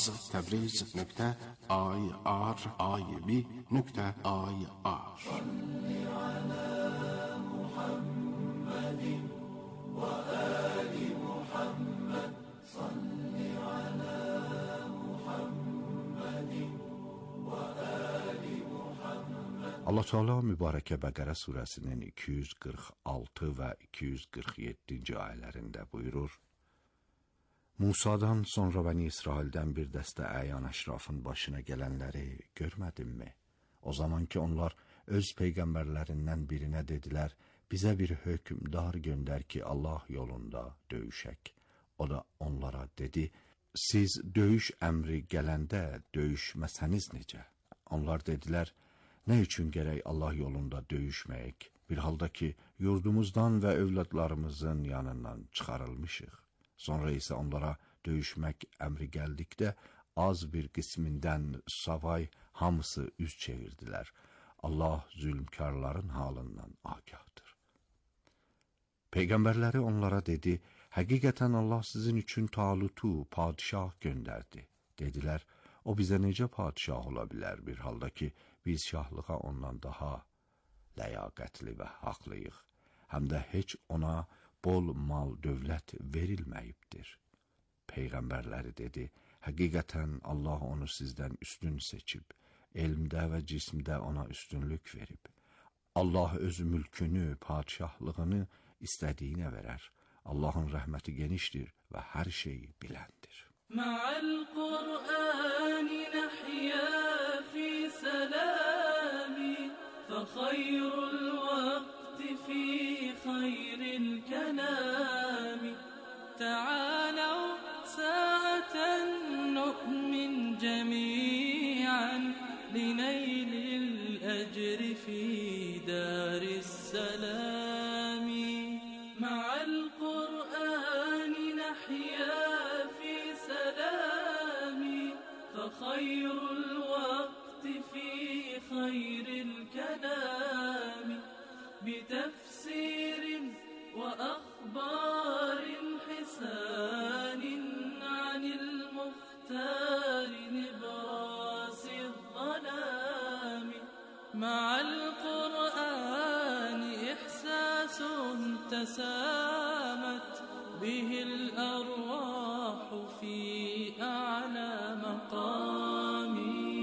تبریز.ir.ib.ir صلی ala Muhammedin və ali Muhammed. Salli ala Muhammedin və ali Muhammed. Allah Teala mübarəkə Bəqərə surəsinin 246 və 247-ci ayələrində buyurur: Musadan sonra Bəni İsraildən bir dəstə əyan əşrafın başına gələnləri görmədinmi? O zaman ki onlar öz peyğəmbərlərindən birinə dedilər, bizə bir hökmdar göndər ki Allah yolunda döyüşək. O da onlara dedi, siz döyüş əmri gələndə döyüşməsəniz necə? Onlar dedilər, nə üçün gərək Allah yolunda döyüşməyək? Bir halda ki yurdumuzdan və övladlarımızın yanından çıxarılmışıq. Sonra isə onlara döyüşmək əmri gəldikdə az bir qismindən savay hamısı üz çevirdilər. Allah zülmkarların halından agahdır. Peygamberleri onlara dedi, həqiqətən Allah sizin üçün Talutu padişah gönderdi. Dediler, o bize necə padişah ola bilər bir halda ki, biz şahlığa ondan daha ləyaqətli və haqlıyıq. Həm də heç ona bol mal dövlət verilməyibdir. Peygamberleri dedi, həqiqətən Allah onu sizdən üstün seçib, elmdə və cismdə ona üstünlük verib. Allah öz mülkünü, padişahlığını istədiyinə verər. Allahın rəhməti genişdir və hər şeyi biləndir. Ma'al Qur'ani nahya fi salami fa khayrul waqti fi khayril kalami ta'alaw sa'atan nu'min jami'an linaylil ajri fi daris salam. مع القرآن نحيا في سلام فخير الوقت في خير الكلام بتفسير وأخبار حسان عن المختار نبراس الظلام مع القرآن إحساس تسامت به الأرواح في أعلى مقام.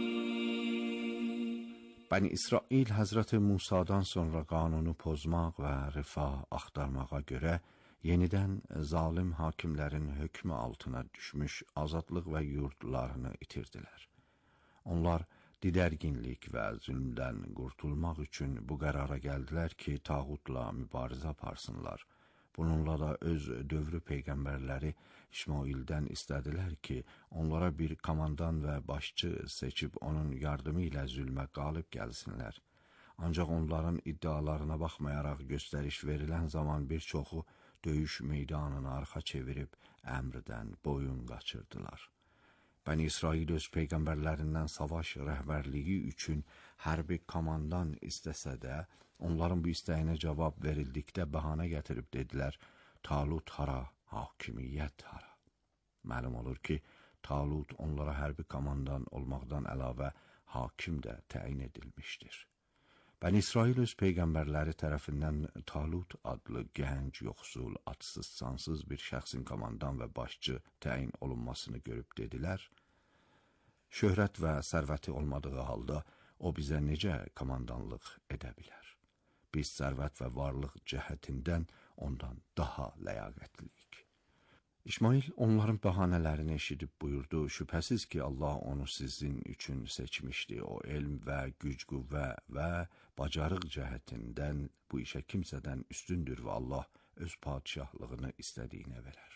Bəni İsrail Həzrəti Musadan sonra qanunu pozmaq və rifah axtarmağa görə yenidən zalim hakimlərin hökmü altına düşmüş azadlıq və yurdlarını itirdilər. Onlar didərginlik və zülmdən qurtulmaq üçün bu qərara gəldilər ki, tağutla mübarizə aparsınlar. Bununla da öz dövrü peyğəmbərləri İsmaildən istədilər ki, onlara bir komandan və başçı seçib onun yardımı ilə zülmə qalib gəlsinlər. Ancaq onların iddialarına baxmayaraq göstəriş verilən zaman bir çoxu döyüş meydanını arxa çevirib əmrdən boyun qaçırdılar. Bəni İsrail öz peyğəmbərlərindən savaş rəhbərliyi üçün hərbi komandan istəsə də, onların bu istəyinə cavab verildikdə bəhanə gətirib dedilər, Talut hara, hakimiyyət hara. Məlum olur ki, Talut onlara hərbi komandan olmaqdan əlavə hakim də təyin edilmişdir. Bəni İsrail öz peyğəmbərləri tərəfindən Talut adlı gənc, yoxsul, atsız, sansız bir şəxsin komandan və başçı təyin olunmasını görüb dedilər, şöhrət və sərvəti olmadığı halda o bizə necə komandanlıq edə bilər? Biz sərvət və varlıq cəhətindən ondan daha ləyaqətliyik. İsmail onların bəhanələrini eşidib buyurdu, şübhəsiz ki, Allah onu sizin üçün seçmişdi. O elm və güc qüvvə və bacarıq cəhətindən bu işə kimsədən üstündür və Allah öz padişahlığını istədiyinə verər.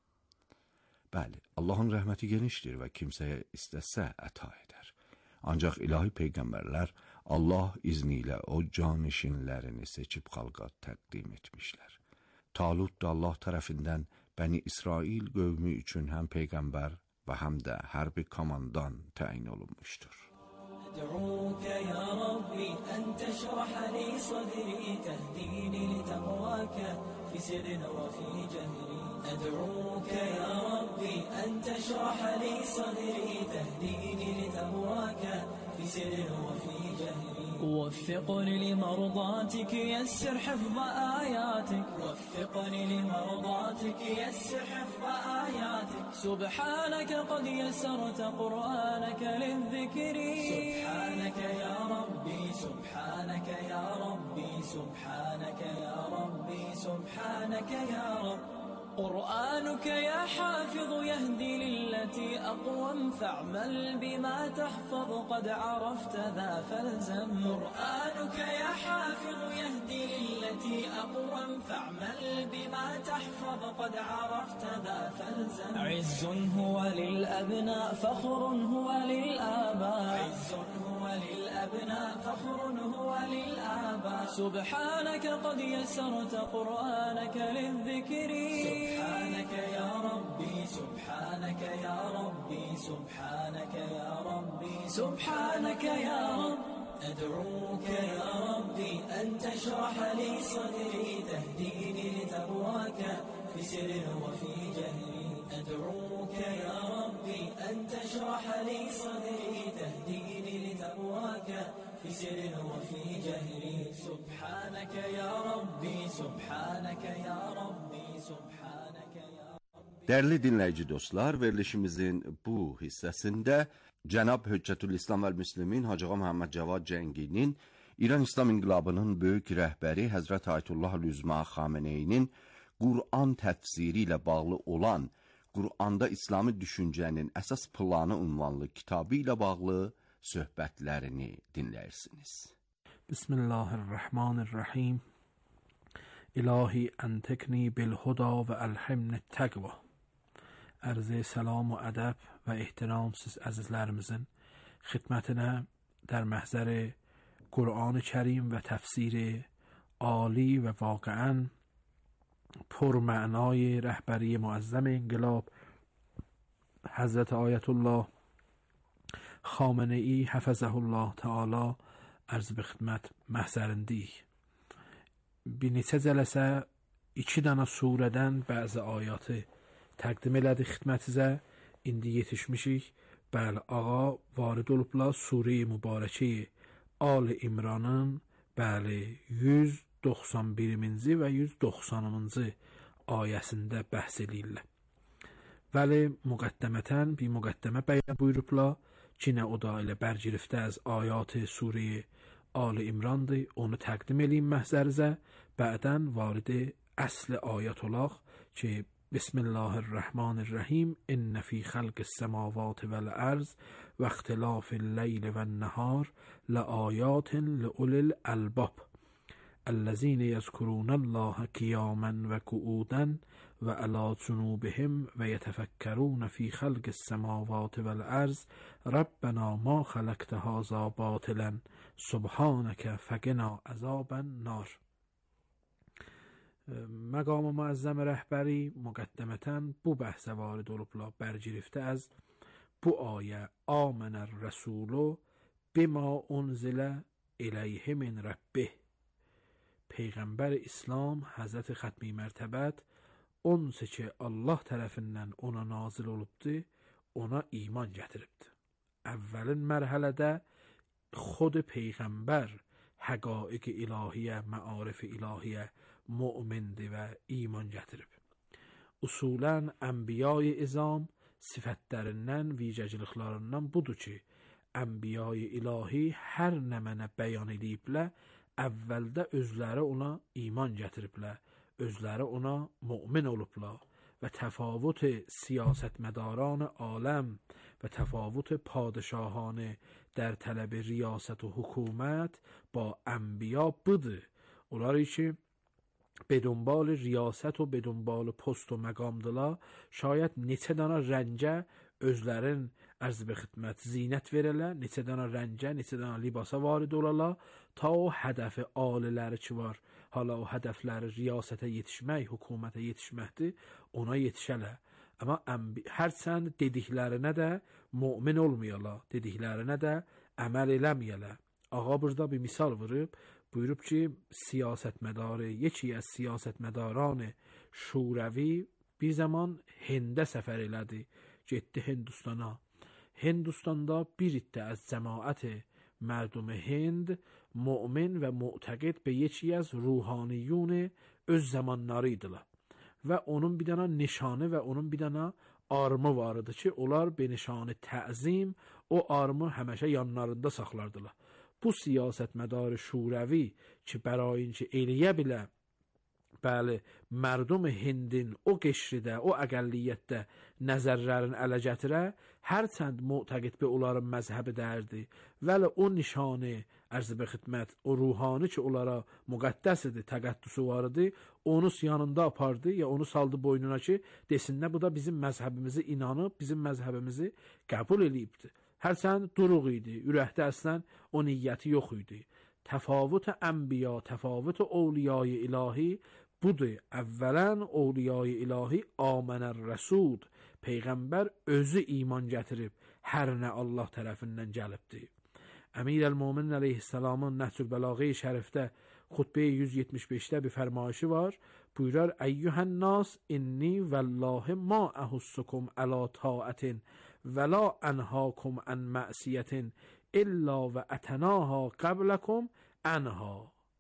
Bəli, Allahın rəhməti genişdir və kimsəyə istəsə əta edər. Ancaq ilahi peyğəmbərlər Allah izni ilə o canişinlərini seçib xalqa təqdim etmişlər. Talut da Allah tərəfindən Bəni İsrail qövmü üçün həm peyğəmbər və həm də hərbi komandan təyin olunmuşdur. أدعوك يا ربي أن تشرح لي صدري تهديني لتقواك في سر وفي جهري أدعوك يا ربي أن تشرح لي صدري تهديني لتقواك في سر وفي جهري وفقني لمرضاتك يسر حفظ آياتك وفقني لمرضاتك يسر حفظ آياتك سبحانك قد يسرت قرآنك للذكر سبحانك يا ربي سبحانك يا ربي سبحانك يا ربي سبحانك يا رب قرآنك يا حافظ يهدي للتي أقوم فاعمل بما تحفظ قد عرفت ذا فالزم قرآنك يا حافظ يهدي للتي أقوم فاعمل بما تحفظ قد عرفت ذا فالزم عز هو للأبناء فخر هو للآباء عز هو للأبناء فخر هو للآباء سبحانك قد يسرت قرآنك للذكر سبحانك يا ربي سبحانك يا ربي سبحانك يا ربي سبحانك يا رب أدعوك يا ربي أن تشرح لي صدري تهديني لتقواك في سر وفي جهري أدعوك يا ربي أن تشرح لي صدري تهديني لتقواك في سر وفي جهري سبحانك يا ربي سبحانك يا ربي سبحانك يا Değerli dinleyici dostlar, verilişimizin bu hissəsində Cənab Höccətül İslam və Müslimin Hacı Ağa Məhəmməd Cavad Cənginin İran İslam İnqilabının böyük rəhbəri Həzrət Ayətullah Üzma Xameneyinin Qur'an təfsiri ilə bağlı olan Qur'anda İslami düşüncənin əsas planı ünvanlı kitabı ilə bağlı söhbətlərini dinləyirsiniz. Bismillahirrahmanirrahim. İlahi entekni bil huda və əlhimni təqva. Ərz salam və ədəb və ehtiram siz əzizlərimizin xidmətinə در محضر قرآن کریم و تفسیر عالی و واقعاً پرمعنای رهبری معظم انقلاب حضرت آیت الله خامنه ای حفظه الله تعالی عرض به xidmət məhzərindəyik. Bir neçə cələsə 2 dənə surədən bəzi ayatı təqdim elədik xidmətinizə. İndi yetişmişik. Bəli, ağa varid olublar Sure-i Mübarəkə Ali İmranın bəli 191-ci və 190-cı ayəsində bəhs edirlər. Bəli, müqəddəmətən bir müqəddəmə bəyan buyurublar ki, nə o da ilə bərgirifdə az ayat-ı Sure-i Ali İmrandır. Onu təqdim eləyim məhzərinizə. Bədən varidi əsl ayət olaq ki, Bismillahirrahmanirrahim. İnne fi xalqis semavati vel arz ve ihtilafil leyli ven nahar la ayatin li ulil albab. Ellezine yezkurunallaha qiyaman ve qu'udan ve ala junubihim ve yetefekkerun fi xalqis semavati vel arz. Rabbena ma xalaqte haza batilan subhaneke faqina azaban nar. مقام معظم رهبری مقدمتاً bu bəhsə varid olublar bərgirifdə az bu ayə Amenər Rəsulu bima unzilə iləyhi min Rabbih. Peyğəmbər İslam Həzrət Xətmi Mərtəbət onsa ki Allah tərəfindən ona nazil olubdu, ona iman gətiribdi. Əvvəlin mərhələdə xod Peyğəmbər həqaiq ilahiyyə, məarif ilahiyyə mümindir və iman gətirib. Usulən ənbiya-i izam sifətlərindən, vicəcliklərindən budur ki, ənbiya-i ilahi hər nə mənə bəyan ediblər, əvvəldə özləri ona iman gətiriblər, özləri ona mümin olublar və təfavut siyasətmədaran aləm və təfavut padişahan در طلب ریاست و حکومت با انبیا budur. Onlar ki به دنبال ریاست و به دنبال پست و مقامدırlar. Şayət neçə dana rəncə özlərin ərz bir xidmət zinət verələr, neçə dana rəncə, neçə dana libasa varid olarlar ta o hədəfi aliləri ki var. Hala o hədəfləri riyasətə yetişmək, hökumətə yetişməkdir, ona yetişələr. Amma hərçənd dediklərinə də mümin olmayalar, dediklərinə də əməl eləməyələr. Ağa burada bir misal vurub, buyurub ki, siyasətmədarı, yeki az siyasətmədaran şurəvi bir zaman Hində səfər elədi, getdi Hindistana. Hindistanda bir iddə az cəmaət mərdum Hind mümin və mu'təqid be yeki az ruhaniyun öz zamanları idilər. Və onun bir dana nişanı və onun bir dana armı var idi ki, onlar be nişanı təzim o armı həməşə yanlarında saxlardılar. Bu siyasətmədar şurəvi ki, bərayinki eləyə bilə, bəli, mərdum Hindin o qəşridə, o əqəlliyyətdə nəzərlərin ələ gətirə, hərçənd mu'təqid be onların məzhəbi dərdi, vəli o nişanı, ərz bir xidmət, o ruhani ki, onlara müqəddəs idi, təqəddüsü var idi, onu yanında apardı, ya onu saldı boynuna ki, desinlər, bu da bizim məzhəbimizi inanıb, bizim məzhəbimizi qəbul eləyibdir. Hərçənd duruq idi, ürəkdə əslən o niyyəti yox idi. Təfavut ənbiya, təfavut ovliyayı ilahi budur. Əvvələn ovliyayı ilahi Amenər Rəsul, Peyğəmbər özü iman gətirib, hər nə Allah tərəfindən gəlibdir. Əmirəl-Möminin əleyhissalamın Nəhcül Bəlağə-i şərifdə xutbə 175-də bir fərmayışı var. Buyurar: Əyyuhən nas inni vallahi ma ahussukum əla ta'atin və la anhaakum an ma'siyatin illa və ətənaha qablakum anha.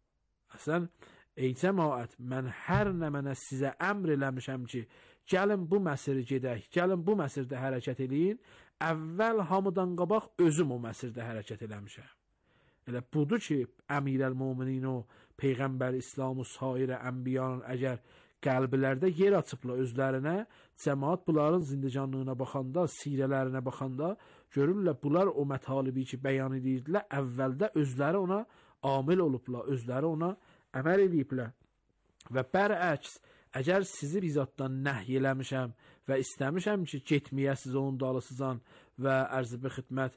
Əslən, ey cəmaət, mən hər nə mənə sizə əmr eləmişəm ki, gəlin bu məsiri gedək, gəlin bu məsirdə hərəkət eləyin, əvvəl hamıdan qabaq özüm o məsirdə hərəkət eləmişəm. Elə budur ki, Əmirəl-Möminin o Peyğəmbər İslam-ı sairə ənbiyanın əgər qəlblərdə yer açıbla özlərinə, cəmaat bunların zindicanlığına baxanda, sirələrinə baxanda görürlər bunlar o mətalibi ki, bəyan edirdilər, əvvəldə özləri ona amil olublar, özləri ona əməl ediblər. Və bərəks, əgər sizi bizatdan nəhy eləmişəm və istəmişəm ki, getməyəsiz onun dalısızan və ərzı bir xidmət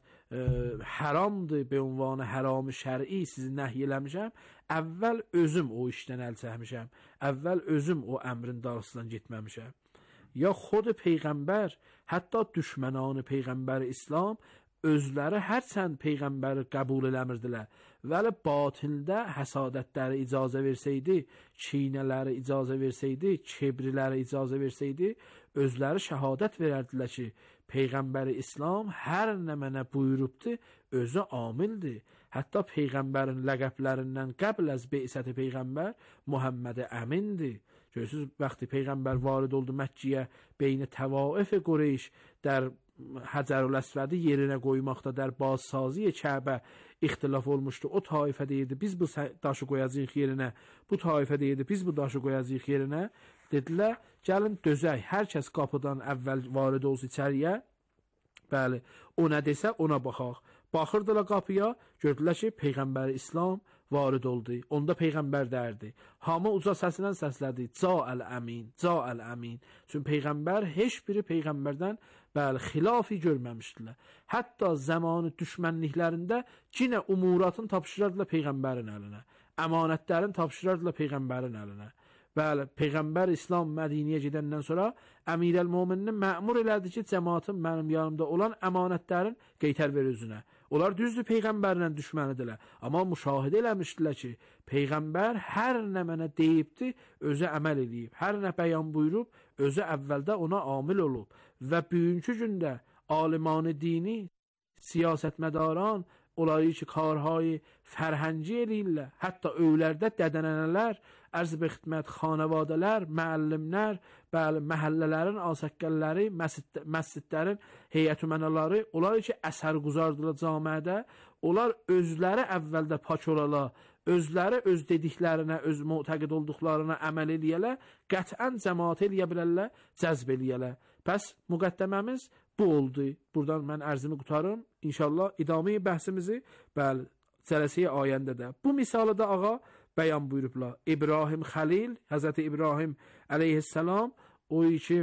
haramdır, be ünvanı haram-ı şər'i sizi nəhy eləmişəm, əvvəl özüm o işdən əl çəkmişəm, əvvəl özüm o əmrin dalısızdan getməmişəm. Ya xod Peyğəmbər, hətta düşmənanı Peyğəmbər İslam özləri hərçənd Peyğəmbəri qəbul eləmirdilər, vəli batildə həsadətləri icazə versəydi, çiynələri icazə versəydi, kebriləri icazə versəydi, özləri şəhadət verərdilər ki, Peyğəmbəri İslam hər nə mənə buyurubdu, özü amildir. Hətta Peyğəmbərin ləqəblərindən qəbl əz beysəti Peyğəmbər Muhammed Əmindir. Görürsünüz, vaxtı Peyğəmbər varid oldu Məkkiyə, beyni təvaif Qureyş در Həcərül Əsvədi yerinə qoymaqda, در bazsazi Kəbə ixtilaf olmuşdu. O taifə deyirdi, biz bu daşı qoyacağıq yerinə, bu taifə deyirdi, biz bu daşı qoyacağıq yerinə. Dedilər, gəlin dözək, hər kəs qapıdan əvvəl varid olsun içəriyə, bəli, o nə desə ona baxaq. Baxırdılar qapıya, gördülər ki, Peyğəmbər İslam varid oldu. Onda Peyğəmbər dərdi. Hamı uca səsindən səslədi. Ca'əl-əmin, Ca'əl-əmin. Çünki Peyğəmbər heç biri Peyğəmbərdən bəli, xilafi görməmişdilər. Hətta zamanı düşmənliklərində yenə umuratın tapşırardılar Peyğəmbərin əlinə. Əmanətlərin tapşırardılar Peyğəmbərin əlinə. Bəli, Peyğəmbər İslam Mədiniyə gedəndən sonra Əmirəl-Möminin məmur elədi ki, cəmaatın mənim yanımda olan əmanətlərin qeytər ver özünə. Onlar düzdür Peyğəmbərlə düşmənidirlər. Amma müşahidə eləmişdilər ki, Peyğəmbər hər nə mənə deyibdi, özü əməl edib. Hər nə bəyan buyurub, özü əvvəldə ona amil olub. Və bugünkü gündə aliman dini, siyasətmədaran, onları ki, karhay fərhənci eləyirlər. Hətta öylərdə dədənənələr, ərz bir xidmət xanavadələr, müəllimlər, bəli, məhəllələrin asəqqəlləri, məscidlərin heyətümənaları, onları ki, əsər quzardılar camiədə, onlar özləri əvvəldə pak olalar, özləri öz dediklərinə, öz mütəqid olduqlarına əməl eləyələr, qətən cəmaat eləyə bilərlər, cəzb eləyələr. Pəs müqəddəməmiz bu oldu. Buradan mən ərzimi qutarım. İnşallah idamı bəhsimizi, bəli, cələsəyə ayəndə də. Bu misalı da ağa bəyan buyurublar. İbrahim Xəlil, Həzrəti İbrahim əleyhissalam, o ki,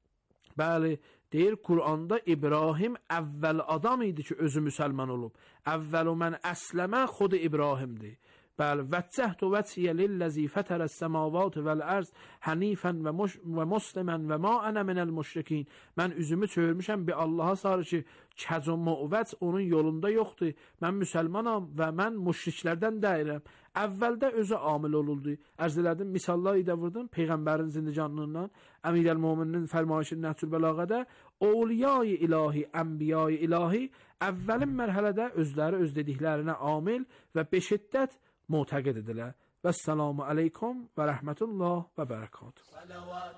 bəli, deyir, Quranda İbrahim əvvəl adam idi ki, özü müsəlman olub. Əvvəlu mən əsləmə xod İbrahimdir. Bəli, vəccəhtu vəciyə lilləzi fətərəs səmavat vəl-ərz hənifən və muslimən və ma ənə minəl müşrikin. Mən üzümü çövürmüşəm bir Allaha sarı ki, kəc o muvəc onun yolunda yoxdur. Mən müsəlmanam və mən müşriklərdən deyirəm. Əvvəldə özü amil oluldu. Ərz elədim, misallar idə vurdum Peyğəmbərin zindicanlığından, Əmirəl-Möminin fərmayışı Nəhcül Bəlağədə, Ovliyayı ilahi, Ənbiyayı ilahi əvvəlin mərhələdə özləri öz dediklərinə amil və beşiddət معتقد دله و السلام علیکم و رحمت الله و برکاته. صلوات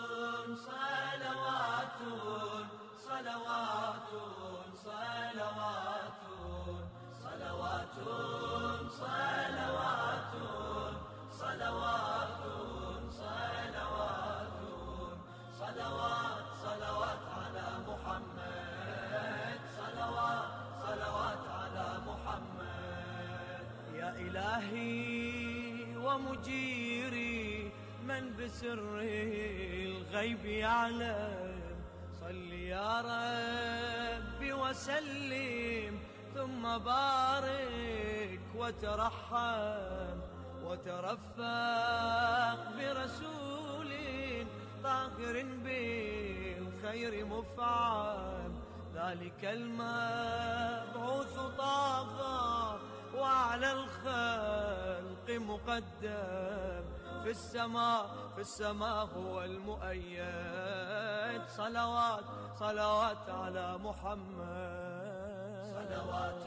صلوات صلوات صلوات صلوات صلوات صلوات صلوات صلوات صلوات على محمد صلوات صلوات على محمد يا إلهي ومجيري من بسر الغيب يعلم صل يا ربي وسلم ثم بارك وترحم وترفق برسول طاهر بالخير مفعم ذلك المبعوث طاغى وعلى الخلق مقدم في السماء هو المؤيد صلوات على محمد صلوات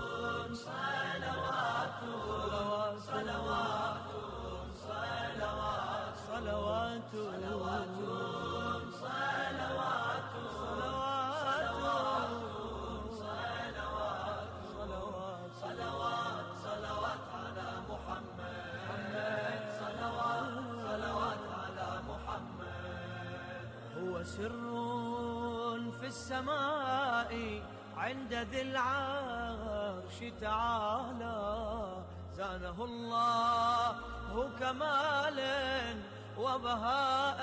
على محمد صلوات على محمد هو سر في السماء عند ذي العرش تعالى زانه الله كمالا وبهاء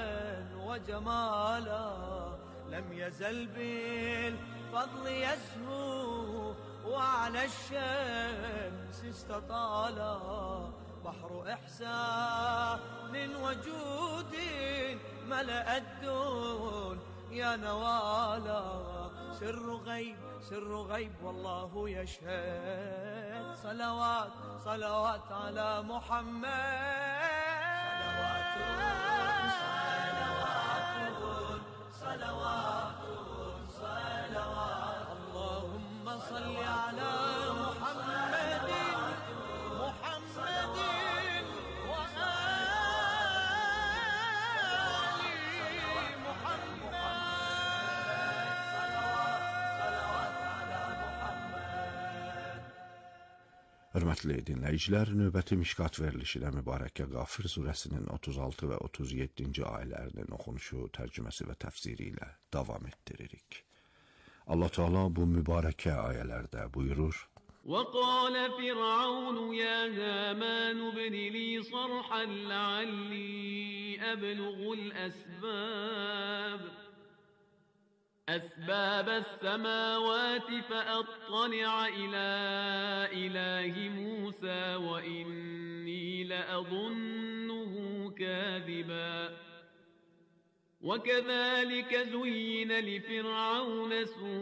وجمالا لم يزل بالفضل يزهو وعلى الشمس استطالا بحر إحسان وجود ملأ الدون يا نوالا سر غيب والله يشهد صلوات على محمد صلوات اللهم صل على محمد وآل محمد Hörmətli dinləyicilər, növbəti Mişkat verilişinə Mübarəkə Qafir surəsinin 36 və 37-ci ayələrinin oxunuşu, tərcüməsi və təfsiri ilə davam etdiririk. Allah Teala bu mübarəkə ayələrdə buyurur: وقال فرعون يا هامان ابن لي صرحا لعلي أبلغ أسباب السماوات فأطلع إلى إله موسى وإني لأظنه كاذبا وكذلك زين لفرعون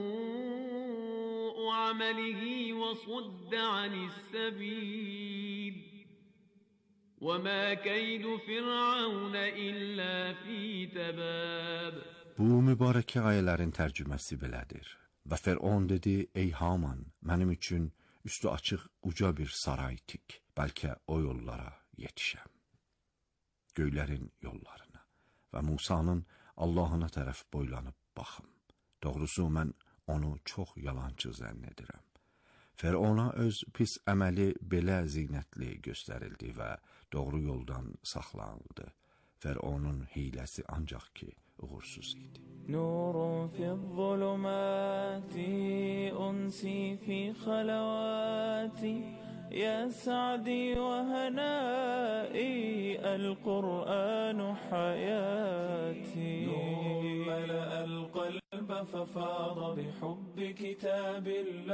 سوء عمله وصد عن السبيل وما كيد فرعون إلا في تباب. Bu mübarəkə ayələrin tərcüməsi belədir. Və Fərəon dedi: Ey Haman, mənim üçün üstü açıq uca bir saray tik, bəlkə o yollara yetişəm. Göylərin yollarına və Musanın Allahına tərəf boylanıb baxım. Doğrusu mən onu çox yalançı zənn edirəm. Fərəona öz pis əməli belə zinətli göstərildi və doğru yoldan saxlanıldı. Fərəonun hiləsi ancaq ki uğursuz idi. نور في الظلمات أنسي في خلواتي يا سعدي وهنائي القرآن حياتي نور ملأ القلب ففاض بحب كتاب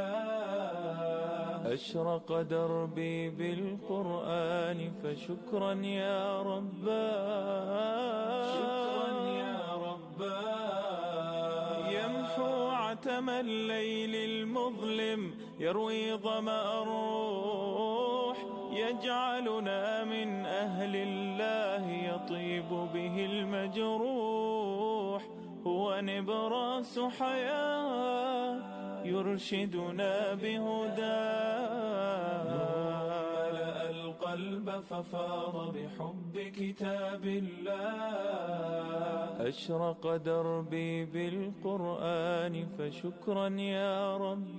الله أشرق دربي بالقرآن فشكرا يا رباه شكرا يا رباه يمحو عتم الليل المظلم يروي ظمأ الروح يجعلنا من أهل الله يطيب به المجروح هو نبراس حياة يرشدنا بهداه ملأ القلب ففاض بحب كتاب الله أشرق دربي بالقرآن فشكرا يا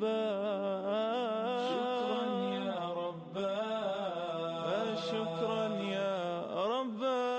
رباه شكرا يا رباه شكرا يا رباه.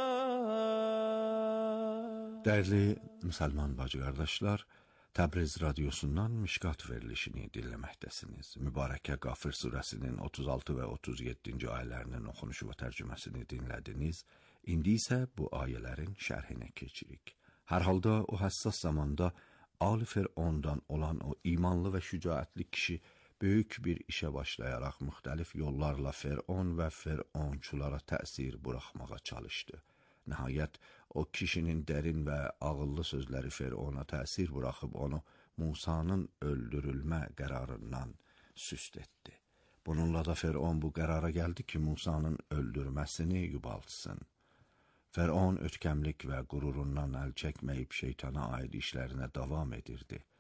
Değerli Müslüman bacı kardeşler, Təbriz radyosundan Mişkat verilişini dinləməkdəsiniz. Mübarəkə Qafir surəsinin 36 və 37-ci ayələrinin oxunuşu və tərcüməsini dinlədiniz. İndi isə bu ayələrin şərhinə keçirik. Hər halda o həssas zamanda Ali Fərəondan olan o imanlı və şücaətli kişi böyük bir işə başlayaraq müxtəlif yollarla Fərəon və Fərəonçulara təsir buraxmağa çalışdı. Nəhayət, o kişinin dərin və ağıllı sözləri Fərəona təsir buraxıb onu Musanın öldürülmə qərarından süst etdi. Bununla da Firon bu qərara gəldi ki, Musanın öldürməsini yubaltsın. Firon ötkəmlik və qürurundan əl çəkməyib şeytana aid işlərinə davam edirdi.